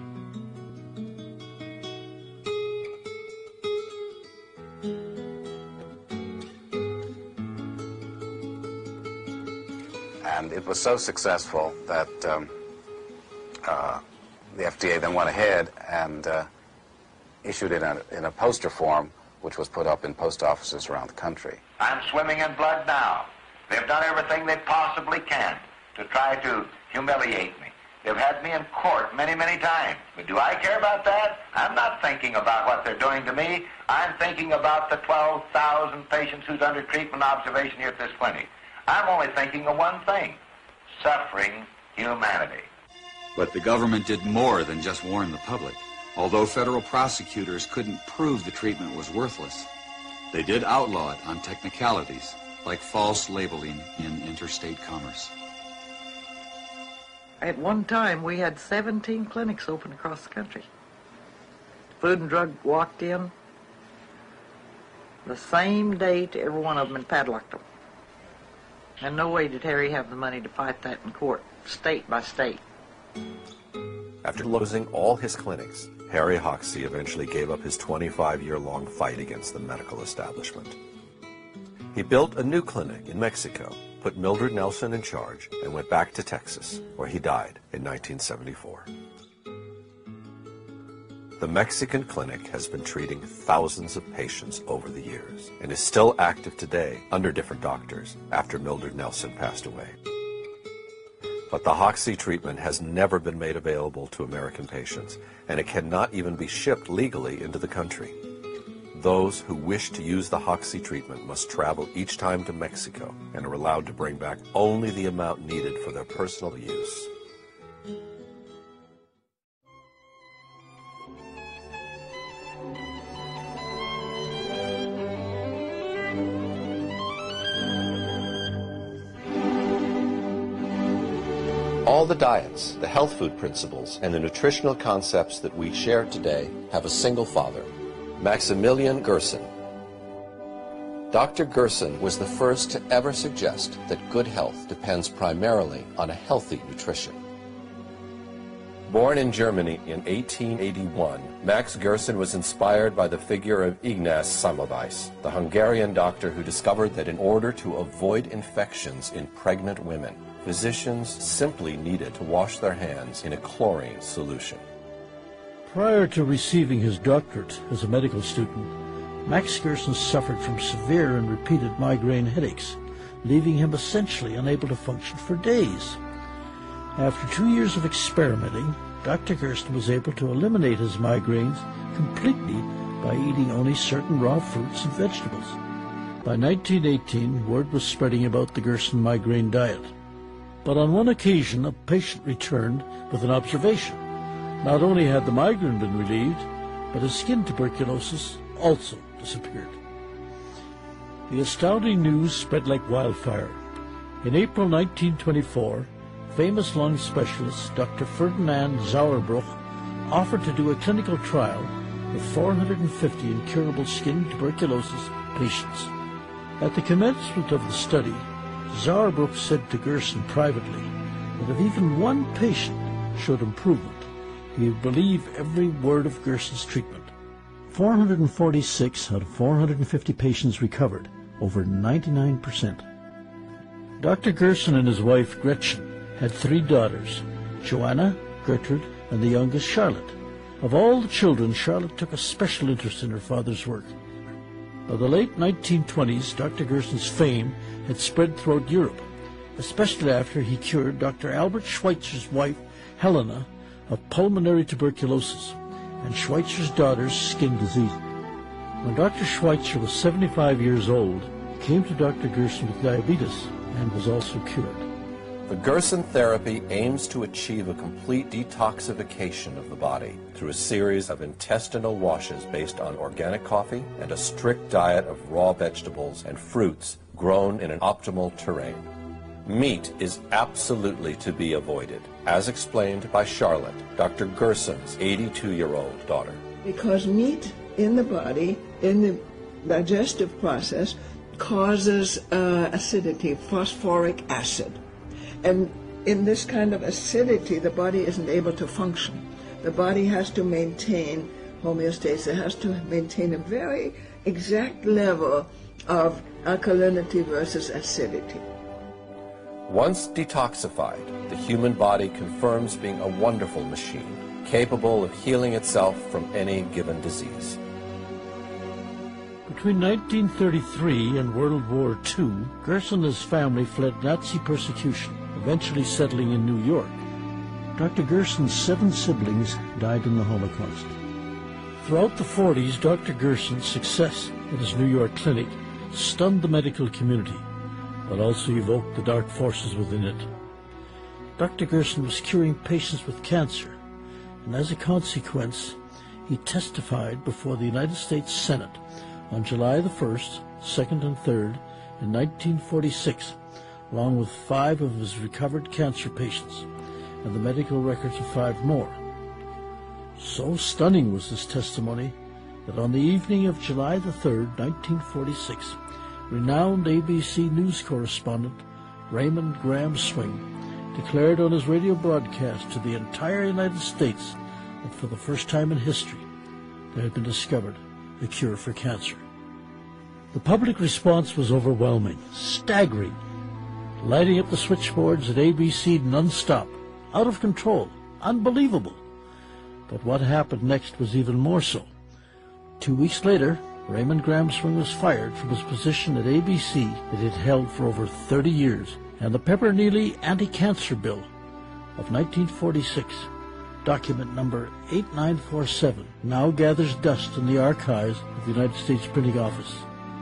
And it was so successful that um, uh, the F D A then went ahead and uh, issued it in a, in a poster form, which was put up in post offices around the country.
I'm swimming in blood now. They've done everything they possibly can to try to humiliate me. They've had me in court many, many times. But do I care about that? I'm not thinking about what they're doing to me. I'm thinking about the twelve thousand patients who's under treatment observation here at this clinic. I'm only thinking of one thing: suffering humanity.
But the government did more than just warn the public. Although federal prosecutors couldn't prove the treatment was worthless, they did outlaw it on technicalities like false labeling in interstate commerce.
At one time, we had seventeen clinics open across the country. Food and Drug walked in the same day to every one of them and padlocked them. And no way did Harry have the money to fight that in court, state by state.
After losing all his clinics, Harry Hoxsey eventually gave up his twenty-five-year-long fight against the medical establishment. He built a new clinic in Mexico, put Mildred Nelson in charge, and went back to Texas, where he died in nineteen seventy-four. The Mexican clinic has been treating thousands of patients over the years and is still active today under different doctors after Mildred Nelson passed away. But the Hoxsey treatment has never been made available to American patients, and it cannot even be shipped legally into the country. Those who wish to use the Hoxsey treatment must travel each time to Mexico and are allowed to bring back only the amount needed for their personal use. All the diets, the health food principles, and the nutritional concepts that we share today have a single father, Maximilian Gerson. Doctor Gerson was the first to ever suggest that good health depends primarily on a healthy nutrition. Born in Germany in eighteen eighty-one, Max Gerson was inspired by the figure of Ignaz Semmelweis, the Hungarian doctor who discovered that in order to avoid infections in pregnant women, physicians simply needed to wash their hands in a chlorine solution.
Prior to receiving his doctorate as a medical student, Max Gerson suffered from severe and repeated migraine headaches, leaving him essentially unable to function for days. After two years of experimenting, Doctor Gerson was able to eliminate his migraines completely by eating only certain raw fruits and vegetables. By nineteen eighteen, word was spreading about the Gerson migraine diet. But on one occasion, a patient returned with an observation. Not only had the migraine been relieved, but his skin tuberculosis also disappeared. The astounding news spread like wildfire. In April nineteen twenty-four, famous lung specialist Doctor Ferdinand Sauerbruch offered to do a clinical trial with four hundred fifty incurable skin tuberculosis patients. At the commencement of the study, Sauerbruch said to Gerson privately that if even one patient showed improvement, he would believe every word of Gerson's treatment. four hundred forty-six out of four hundred fifty patients recovered, over ninety-nine percent. Doctor Gerson and his wife Gretchen had three daughters, Joanna, Gertrude, and the youngest, Charlotte. Of all the children, Charlotte took a special interest in her father's work. By the late nineteen twenties, Doctor Gerson's fame had spread throughout Europe, especially after he cured Doctor Albert Schweitzer's wife, Helena, of pulmonary tuberculosis and Schweitzer's daughter's skin disease. When Doctor Schweitzer was seventy-five years old, he came to Doctor Gerson with diabetes and was also cured.
The Gerson therapy aims to achieve a complete detoxification of the body through a series of intestinal washes based on organic coffee and a strict diet of raw vegetables and fruits grown in an optimal terrain. Meat is absolutely to be avoided, as explained by Charlotte, Doctor Gerson's eighty-two-year-old daughter.
Because meat in the body, in the digestive process, causes uh, acidity, phosphoric acid. And in this kind of acidity, the body isn't able to function. The body has to maintain homeostasis. It has to maintain a very exact level of alkalinity versus acidity.
Once detoxified, the human body confirms being a wonderful machine, capable of healing itself from any given disease.
Between nineteen thirty-three and World War Two, Gerson and his family fled Nazi persecution, eventually settling in New York. Doctor Gerson's seven siblings died in the Holocaust. Throughout the forties, Doctor Gerson's success at his New York clinic stunned the medical community, but also evoked the dark forces within it. Doctor Gerson was curing patients with cancer, and as a consequence, he testified before the United States Senate on July the first, second, and third in nineteen forty-six, along with five of his recovered cancer patients and the medical records of five more. So stunning was this testimony that on the evening of July the third, nineteen forty-six, renowned A B C News correspondent Raymond Graham Swing declared on his radio broadcast to the entire United States that for the first time in history there had been discovered a cure for cancer. The public response was overwhelming, staggering, lighting up the switchboards at A B C non-stop, out of control, unbelievable. But what happened next was even more so. Two weeks later, Raymond Graham Swing was fired from his position at A B C that he had held for over thirty years, and the Pepper-Neely Anti-Cancer Bill of nineteen forty-six, document number eight nine four seven, now gathers dust in the archives of the United States Printing Office.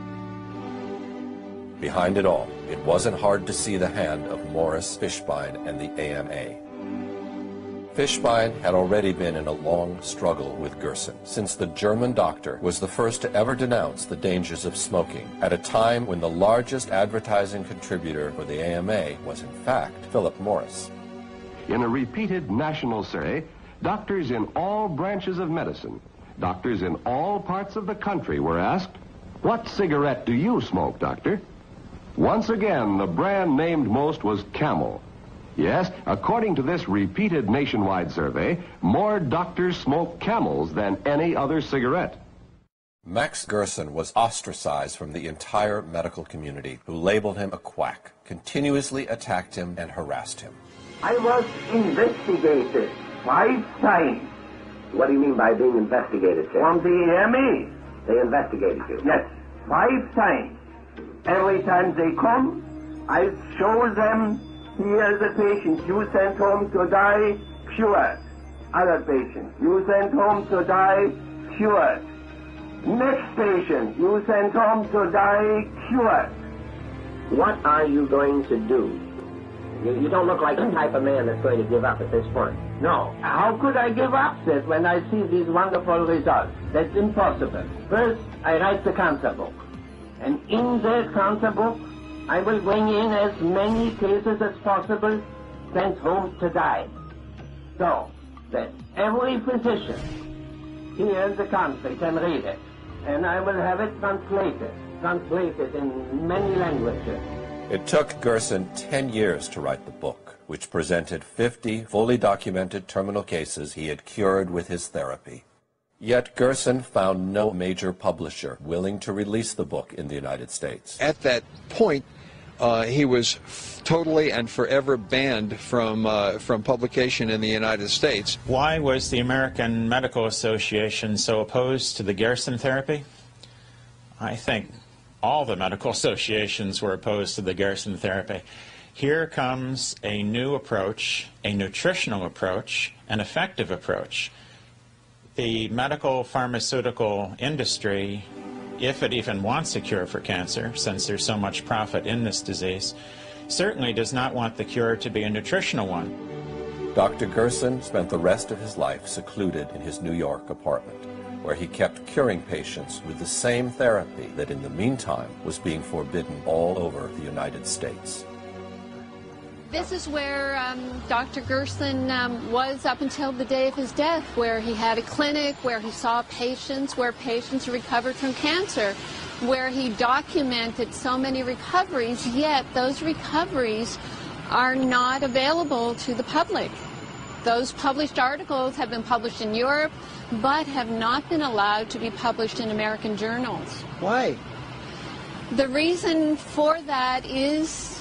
Behind it all, it wasn't hard to see the hand of Morris Fishbein and the A M A. Fishbein had already been in a long struggle with Gerson, since the German doctor was the first to ever denounce the dangers of smoking, at a time when the largest advertising contributor for the A M A was in fact Philip Morris.
In a repeated national survey, doctors in all branches of medicine, doctors in all parts of the country were asked, "What cigarette do you smoke, doctor?" Once again, the brand named most was Camel. Yes, according to this repeated nationwide survey, more doctors smoke Camels than any other cigarette.
Max Gerson was ostracized from the entire medical community, who labeled him a quack, continuously attacked him and harassed him.
I was investigated five times.
What do you mean by being investigated, sir?
From the A M A. They investigated you?
Yes, five times. Every time they come, I show them, here's a patient you sent home to die, cured. Other patient you sent home to die, cured. Next patient you sent home to die, cured.
What are you going to do? You, you don't look like the type of man that's going to give up at this point.
No. How could I give up, Seth, when I see these wonderful results? That's impossible. First, I write the cancer book. And in that cancer book, I will bring in as many cases as possible sent home to die. So that every physician here in the country can read it. And I will have it translated, translated in many languages.
It took Gerson ten years to write the book, which presented fifty fully documented terminal cases he had cured with his therapy. Yet Gerson found no major publisher willing to release the book in the United States.
At that point, uh, he was f totally and forever banned from, uh, from publication in the United States.
Why was the American Medical Association so opposed to the Gerson therapy? I think all the medical associations were opposed to the Gerson therapy. Here comes a new approach, a nutritional approach, an effective approach. The medical pharmaceutical industry, if it even wants a cure for cancer, since there's so much profit in this disease, certainly does not want the cure to be a nutritional one.
Doctor Gerson spent the rest of his life secluded in his New York apartment, where he kept curing patients with the same therapy that in the meantime was being forbidden all over the United States.
This is where um, Doctor Gerson um, was up until the day of his death, where he had a clinic, where he saw patients, where patients recovered from cancer, where he documented so many recoveries, yet those recoveries are not available to the public. Those published articles have been published in Europe, but have not been allowed to be published in American journals.
Why?
The reason for that is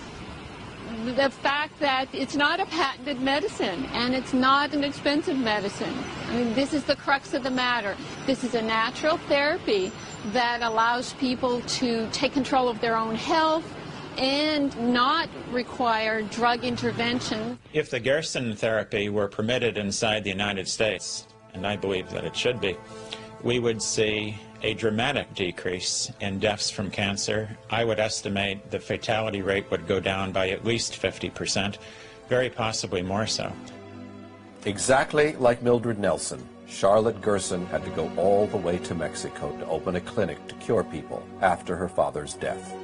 the fact that it's not a patented medicine, and it's not an expensive medicine. I mean, this is the crux of the matter. This is a natural therapy that allows people to take control of their own health and not require drug intervention.
If the Gerson therapy were permitted inside the United States, and I believe that it should be, we would see a dramatic decrease in deaths from cancer. I would estimate the fatality rate would go down by at least fifty percent, very possibly more so.
Exactly like Mildred Nelson, Charlotte Gerson had to go all the way to Mexico to open a clinic to cure people after her father's death.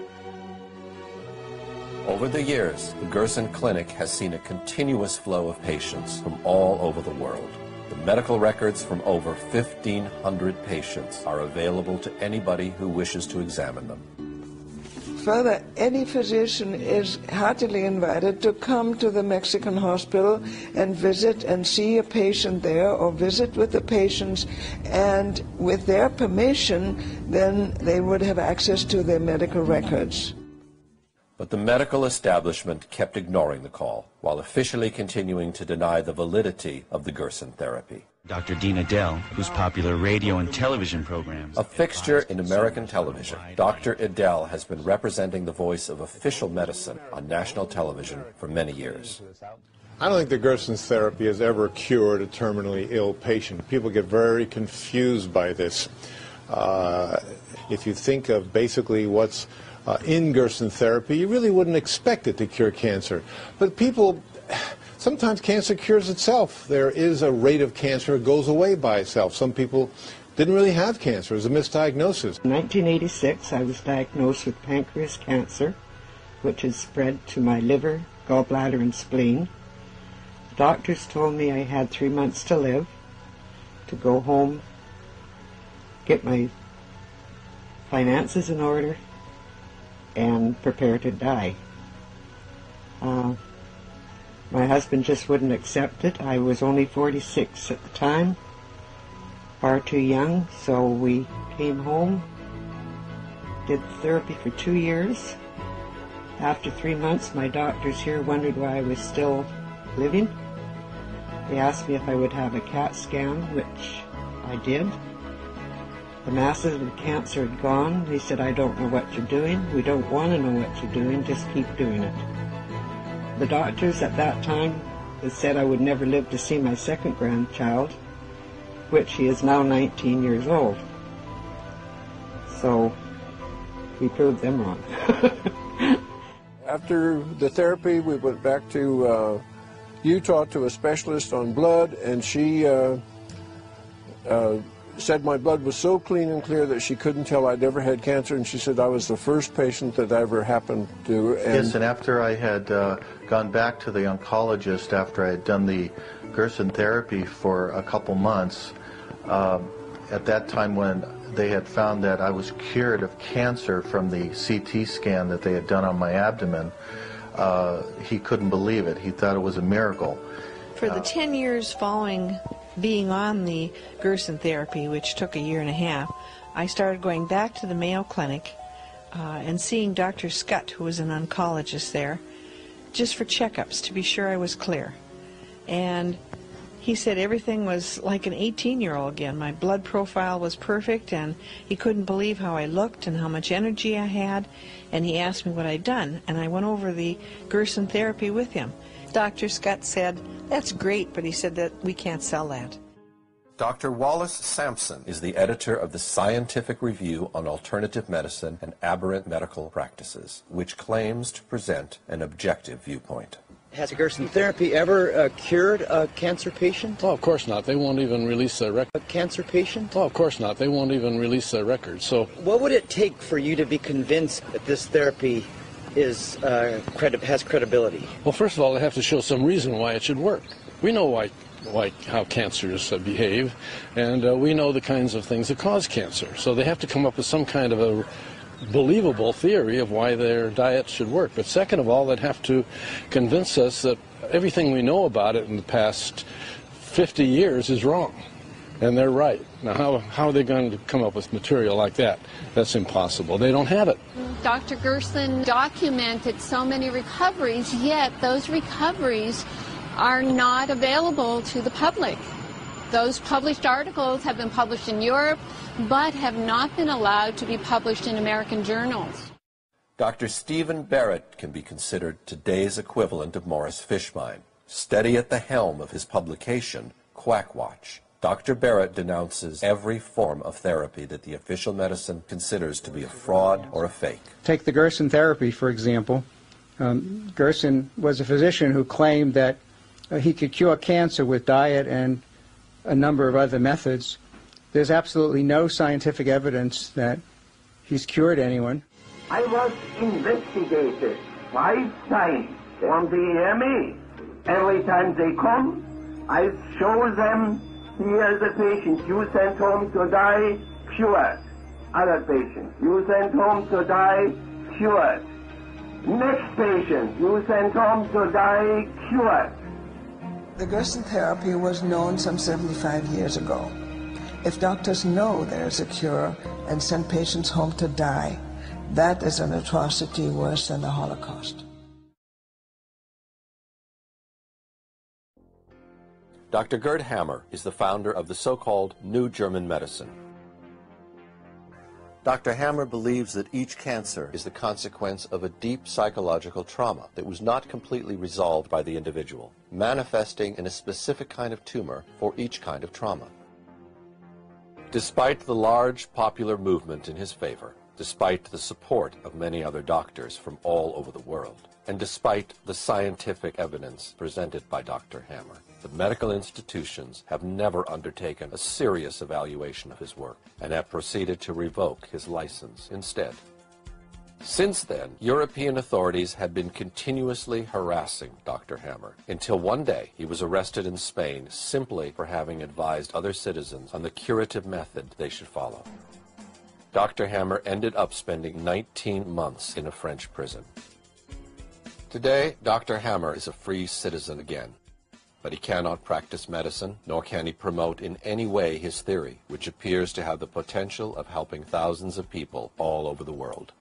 Over the years, the Gerson Clinic has seen a continuous flow of patients from all over the world. The medical records from over fifteen hundred patients are available to anybody who wishes to examine them.
Further, any physician is heartily invited to come to the Mexican hospital and visit and see a patient there, or visit with the patients, and with their permission, then they would have access to their medical records.
But the medical establishment kept ignoring the call, while officially continuing to deny the validity of the Gerson therapy.
Doctor Dean Edell, whose popular radio and television programs...
A fixture in American television, Doctor Edell has been representing the voice of official medicine on national television for many years.
I don't think the Gerson's therapy has ever cured a terminally ill patient. People get very confused by this. Uh, if you think of basically what's Uh, in Gerson therapy, you really wouldn't expect it to cure cancer. But people, sometimes cancer cures itself. There is a rate of cancer that goes away by itself. Some people didn't really have cancer. It was a misdiagnosis.
In nineteen eighty-six, I was diagnosed with pancreas cancer, which has spread to my liver, gallbladder, and spleen. Doctors told me I had three months to live, to go home, get my finances in order, and prepare to die. Uh, my husband just wouldn't accept it. I was only forty-six at the time, far too young, so we came home, did therapy for two years. After three months, my doctors here wondered why I was still living. They asked me if I would have a CAT scan, which I did. The masses of cancer had gone. He said, I don't know what you're doing. We don't want to know what you're doing. Just keep doing it. The doctors at that time said I would never live to see my second grandchild, which he is now nineteen years old. So we proved them wrong.
After the therapy, we went back to uh, Utah to a specialist on blood, and she uh, uh, said my blood was so clean and clear that she couldn't tell I'd ever had cancer, and she said I was the first patient that ever happened to. And
yes, and after I had uh, gone back to the oncologist after I had done the Gerson therapy for a couple months, uh, at that time when they had found that I was cured of cancer from the C T scan that they had done on my abdomen, uh, he couldn't believe it. He thought it was a miracle.
For the ten years following being on the Gerson therapy, which took a year and a half, I started going back to the Mayo Clinic uh, and seeing Doctor Scott, who was an oncologist there, just for checkups to be sure I was clear. And he said everything was like an eighteen-year-old again. My blood profile was perfect, and he couldn't believe how I looked and how much energy I had, and he asked me what I'd done, and I went over the Gerson therapy with him. Doctor Scott said, that's great, but he said that we can't sell that.
Doctor Wallace Sampson is the editor of the Scientific Review on Alternative Medicine and Aberrant Medical Practices, which claims to present an objective viewpoint.
Has Gerson therapy ever uh, cured a cancer patient?
Oh, of course not. They won't even release their record.
A cancer patient?
Oh, of course not. They won't even release their record. So,
what would it take for you to be convinced that this therapy is uh, credi- has credibility?
Well, first of all, they have to show some reason why it should work. We know why, why how cancers uh, behave, and uh, we know the kinds of things that cause cancer. So they have to come up with some kind of a believable theory of why their diet should work. But second of all, they'd have to convince us that everything we know about it in the past fifty years is wrong, and they're right. Now, how, how are they going to come up with material like that? That's impossible. They don't have it.
Doctor Gerson documented so many recoveries, yet those recoveries are not available to the public. Those published articles have been published in Europe, but have not been allowed to be published in American journals.
Doctor Stephen Barrett can be considered today's equivalent of Morris Fishbein. Steady at the helm of his publication, Quackwatch, Doctor Barrett denounces every form of therapy that the official medicine considers to be a fraud or a fake.
Take the Gerson therapy, for example. Um, Gerson was a physician who claimed that uh, he could cure cancer with diet and a number of other methods. There's absolutely no scientific evidence that he's cured anyone.
I was investigated five times on the E M A. Every time they come, I show them, here's a patient you sent home to die, cured. Other patient you sent home to die, cured. Next patient you sent home to die, cured.
The Gerson therapy was known some seventy-five years ago. If doctors know there's a cure and send patients home to die, that is an atrocity worse than the Holocaust.
Doctor Gerd Hammer is the founder of the so-called New German Medicine. Doctor Hammer believes that each cancer is the consequence of a deep psychological trauma that was not completely resolved by the individual, manifesting in a specific kind of tumor for each kind of trauma. Despite the large popular movement in his favor, despite the support of many other doctors from all over the world, and despite the scientific evidence presented by Doctor Hammer, the medical institutions have never undertaken a serious evaluation of his work and have proceeded to revoke his license instead. Since then, European authorities had been continuously harassing Doctor Hammer, until one day he was arrested in Spain simply for having advised other citizens on the curative method they should follow. Doctor Hammer ended up spending nineteen months in a French prison. Today, Doctor Hammer is a free citizen again, but he cannot practice medicine, nor can he promote in any way his theory, which appears to have the potential of helping thousands of people all over the world.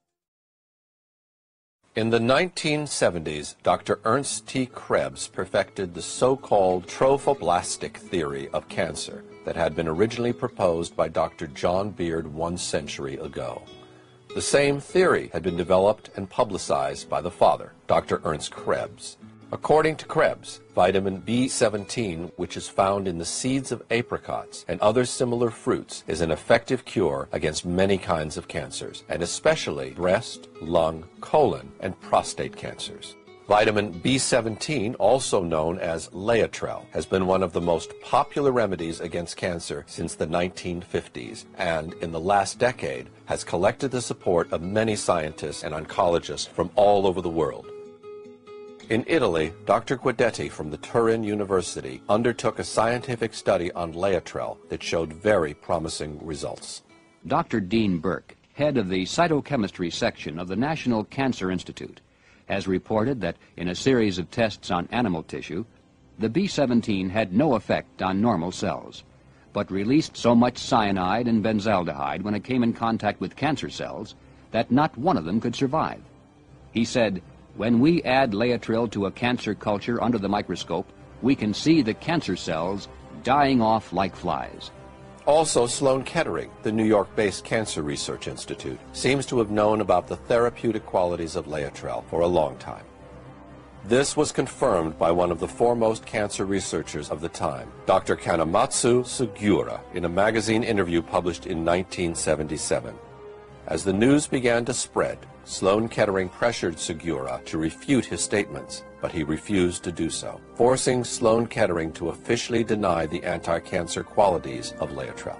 In the nineteen seventies, Doctor Ernst T. Krebs perfected the so-called trophoblastic theory of cancer, that had been originally proposed by Doctor John Beard one century ago. The same theory had been developed and publicized by the father, Doctor Ernst Krebs. According to Krebs, vitamin B seventeen, which is found in the seeds of apricots and other similar fruits, is an effective cure against many kinds of cancers, and especially breast, lung, colon, and prostate cancers. Vitamin B seventeen, also known as Laetrile, has been one of the most popular remedies against cancer since the nineteen fifties, and in the last decade has collected the support of many scientists and oncologists from all over the world. In Italy, Doctor Guidetti from the Turin University undertook a scientific study on Laetrile that showed very promising results.
Doctor Dean Burke, head of the cytochemistry section of the National Cancer Institute, has reported that in a series of tests on animal tissue, the B seventeen had no effect on normal cells, but released so much cyanide and benzaldehyde when it came in contact with cancer cells that not one of them could survive. He said, "When we add Laetrile to a cancer culture under the microscope, we can see the cancer cells dying off like flies."
Also, Sloan Kettering, the New York-based Cancer Research Institute, seems to have known about the therapeutic qualities of Laetrile for a long time. This was confirmed by one of the foremost cancer researchers of the time, Doctor Kanematsu Sugiura, in a magazine interview published in nineteen seventy-seven. As the news began to spread, Sloan Kettering pressured Sugiura to refute his statements, but he refused to do so, forcing Sloan Kettering to officially deny the anti-cancer qualities of Laetrile.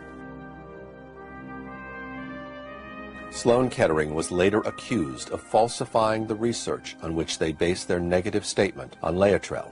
Sloan Kettering was later accused of falsifying the research on which they based their negative statement on Laetrile.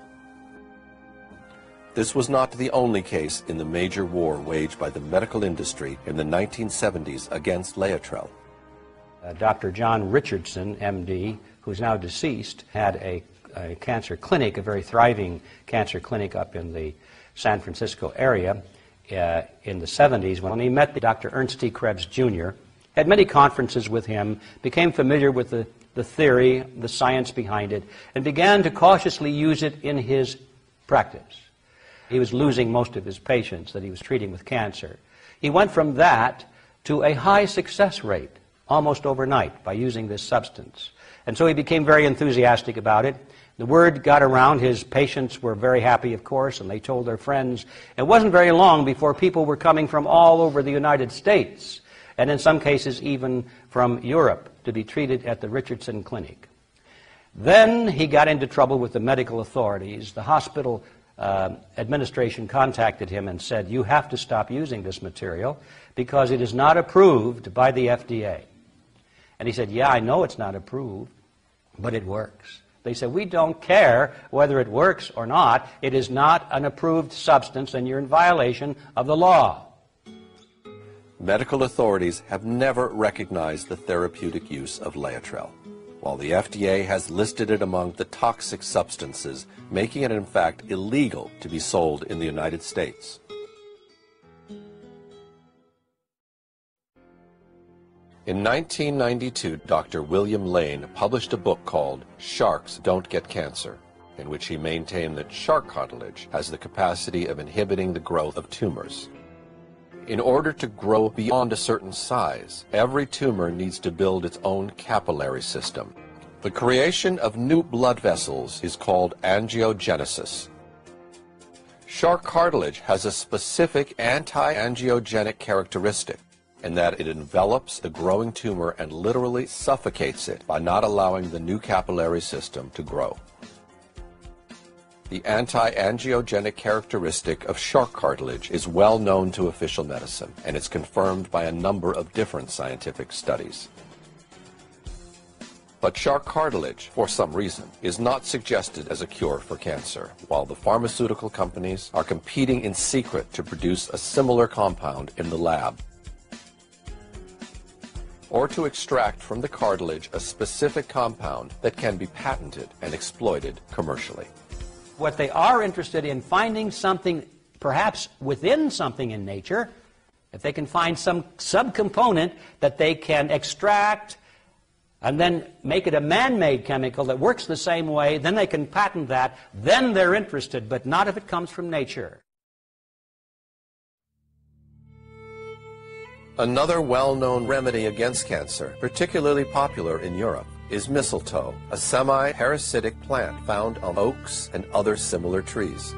This was not the only case in the major war waged by the medical industry in the nineteen seventies against Laetrile.
Uh, Doctor John Richardson, M D, who's now deceased, had a, a cancer clinic, a very thriving cancer clinic up in the San Francisco area uh, in the seventies when he met Doctor Ernst T. Krebs, Junior, had many conferences with him, became familiar with the, the theory, the science behind it, and began to cautiously use it in his practice. He was losing most of his patients that he was treating with cancer. He went from that to a high success rate almost overnight by using this substance. And so he became very enthusiastic about it. The word got around. His patients were very happy, of course, and they told their friends. It wasn't very long before people were coming from all over the United States, and in some cases even from Europe, to be treated at the Richardson Clinic. Then he got into trouble with the medical authorities. The hospital uh, administration contacted him and said, "You have to stop using this material because it is not approved by the F D A." And he said, "Yeah, I know it's not approved, but it works." They said, "We don't care whether it works or not. It is not an approved substance, and you're in violation of the law."
Medical authorities have never recognized the therapeutic use of Laetrile, while the F D A has listed it among the toxic substances, making it in fact illegal to be sold in the United States. In nineteen ninety-two, Doctor William Lane published a book called Sharks Don't Get Cancer, in which he maintained that shark cartilage has the capacity of inhibiting the growth of tumors. In order to grow beyond a certain size, every tumor needs to build its own capillary system. The creation of new blood vessels is called angiogenesis. Shark cartilage has a specific anti-angiogenic characteristic, in that it envelops the growing tumor and literally suffocates it by not allowing the new capillary system to grow. The anti-angiogenic characteristic of shark cartilage is well known to official medicine, and it's confirmed by a number of different scientific studies. But shark cartilage, for some reason, is not suggested as a cure for cancer, while the pharmaceutical companies are competing in secret to produce a similar compound in the lab, or to extract from the cartilage a specific compound that can be patented and exploited commercially.
What they are interested in finding something, perhaps within something in nature, if they can find some subcomponent that they can extract and then make it a man-made chemical that works the same way, then they can patent that, then they're interested, but not if it comes from nature.
Another well-known remedy against cancer, particularly popular in Europe, is mistletoe, a semi-parasitic plant found on oaks and other similar trees.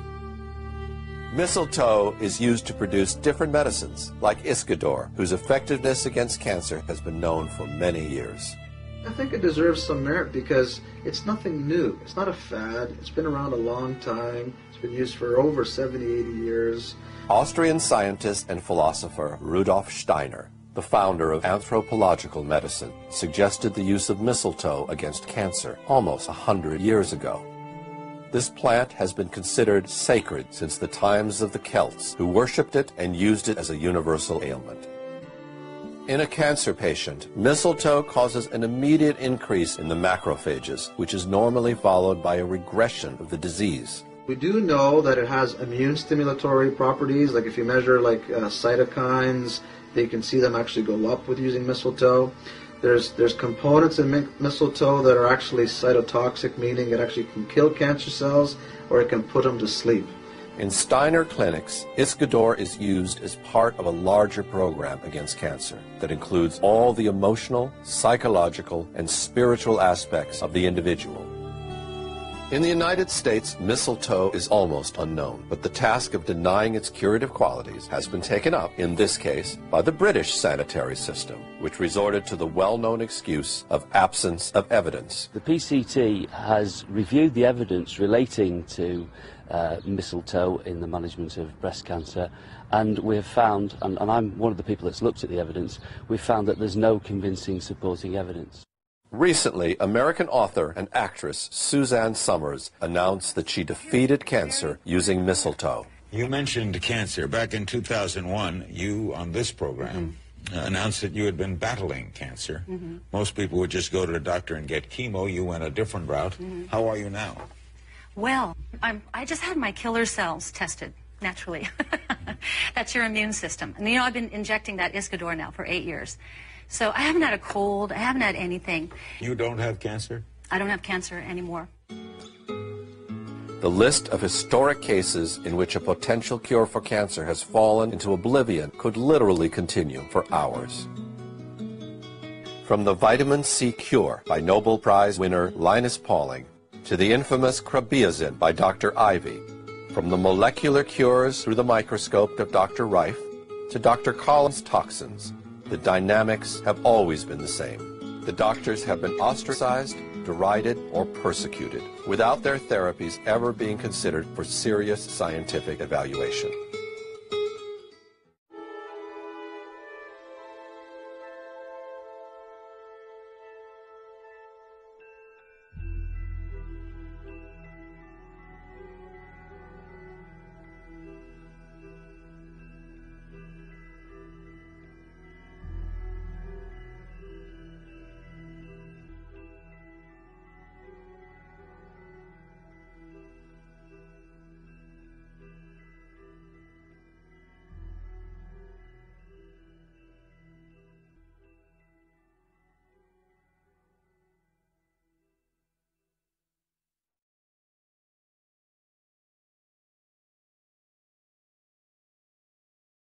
Mistletoe is used to produce different medicines, like Iscador, whose effectiveness against cancer has been known for many years.
I think it deserves some merit because it's nothing new. It's not a fad. It's been around a long time. It's been used for over seventy, eighty years.
Austrian scientist and philosopher Rudolf Steiner, the founder of anthropological medicine, suggested the use of mistletoe against cancer almost a hundred years ago. This plant has been considered sacred since the times of the Celts, who worshipped it and used it as a universal ailment. In a cancer patient, mistletoe causes an immediate increase in the macrophages, which is normally followed by a regression of the disease.
We do know that it has immune stimulatory properties, like if you measure like uh, cytokines, they can see them actually go up with using mistletoe. There's, there's components in mi mistletoe that are actually cytotoxic, meaning it actually can kill cancer cells or it can put them to sleep.
In Steiner clinics, Iscador is used as part of a larger program against cancer that includes all the emotional, psychological, and spiritual aspects of the individual. In the United States, mistletoe is almost unknown, but the task of denying its curative qualities has been taken up, in this case, by the British sanitary system, which resorted to the well-known excuse of absence of evidence.
The P C T has reviewed the evidence relating to uh, mistletoe in the management of breast cancer, and we have found, and, and I'm one of the people that's looked at the evidence, we've found that there's no convincing supporting evidence.
Recently, American author and actress Suzanne Summers announced that she defeated cancer using mistletoe.
You mentioned cancer. Back in two thousand one, you, on this program, mm-hmm. uh, announced that you had been battling cancer. Mm-hmm. Most people would just go to the doctor and get chemo. You went a different route. Mm-hmm. How are you now?
Well, I'm, I just had my killer cells tested, naturally. That's your immune system. And, you know, I've been injecting that Iscador now for eight years. So I haven't had a cold, I haven't had anything.
You don't have cancer?
I don't have cancer anymore.
The list of historic cases in which a potential cure for cancer has fallen into oblivion could literally continue for hours. From the vitamin C cure by Nobel Prize winner Linus Pauling to the infamous Krabiazin by Doctor Ivy, from the molecular cures through the microscope of Doctor Rife to Doctor Collins' toxins, the dynamics have always been the same. The doctors have been ostracized, derided, or persecuted, without their therapies ever being considered for serious scientific evaluation.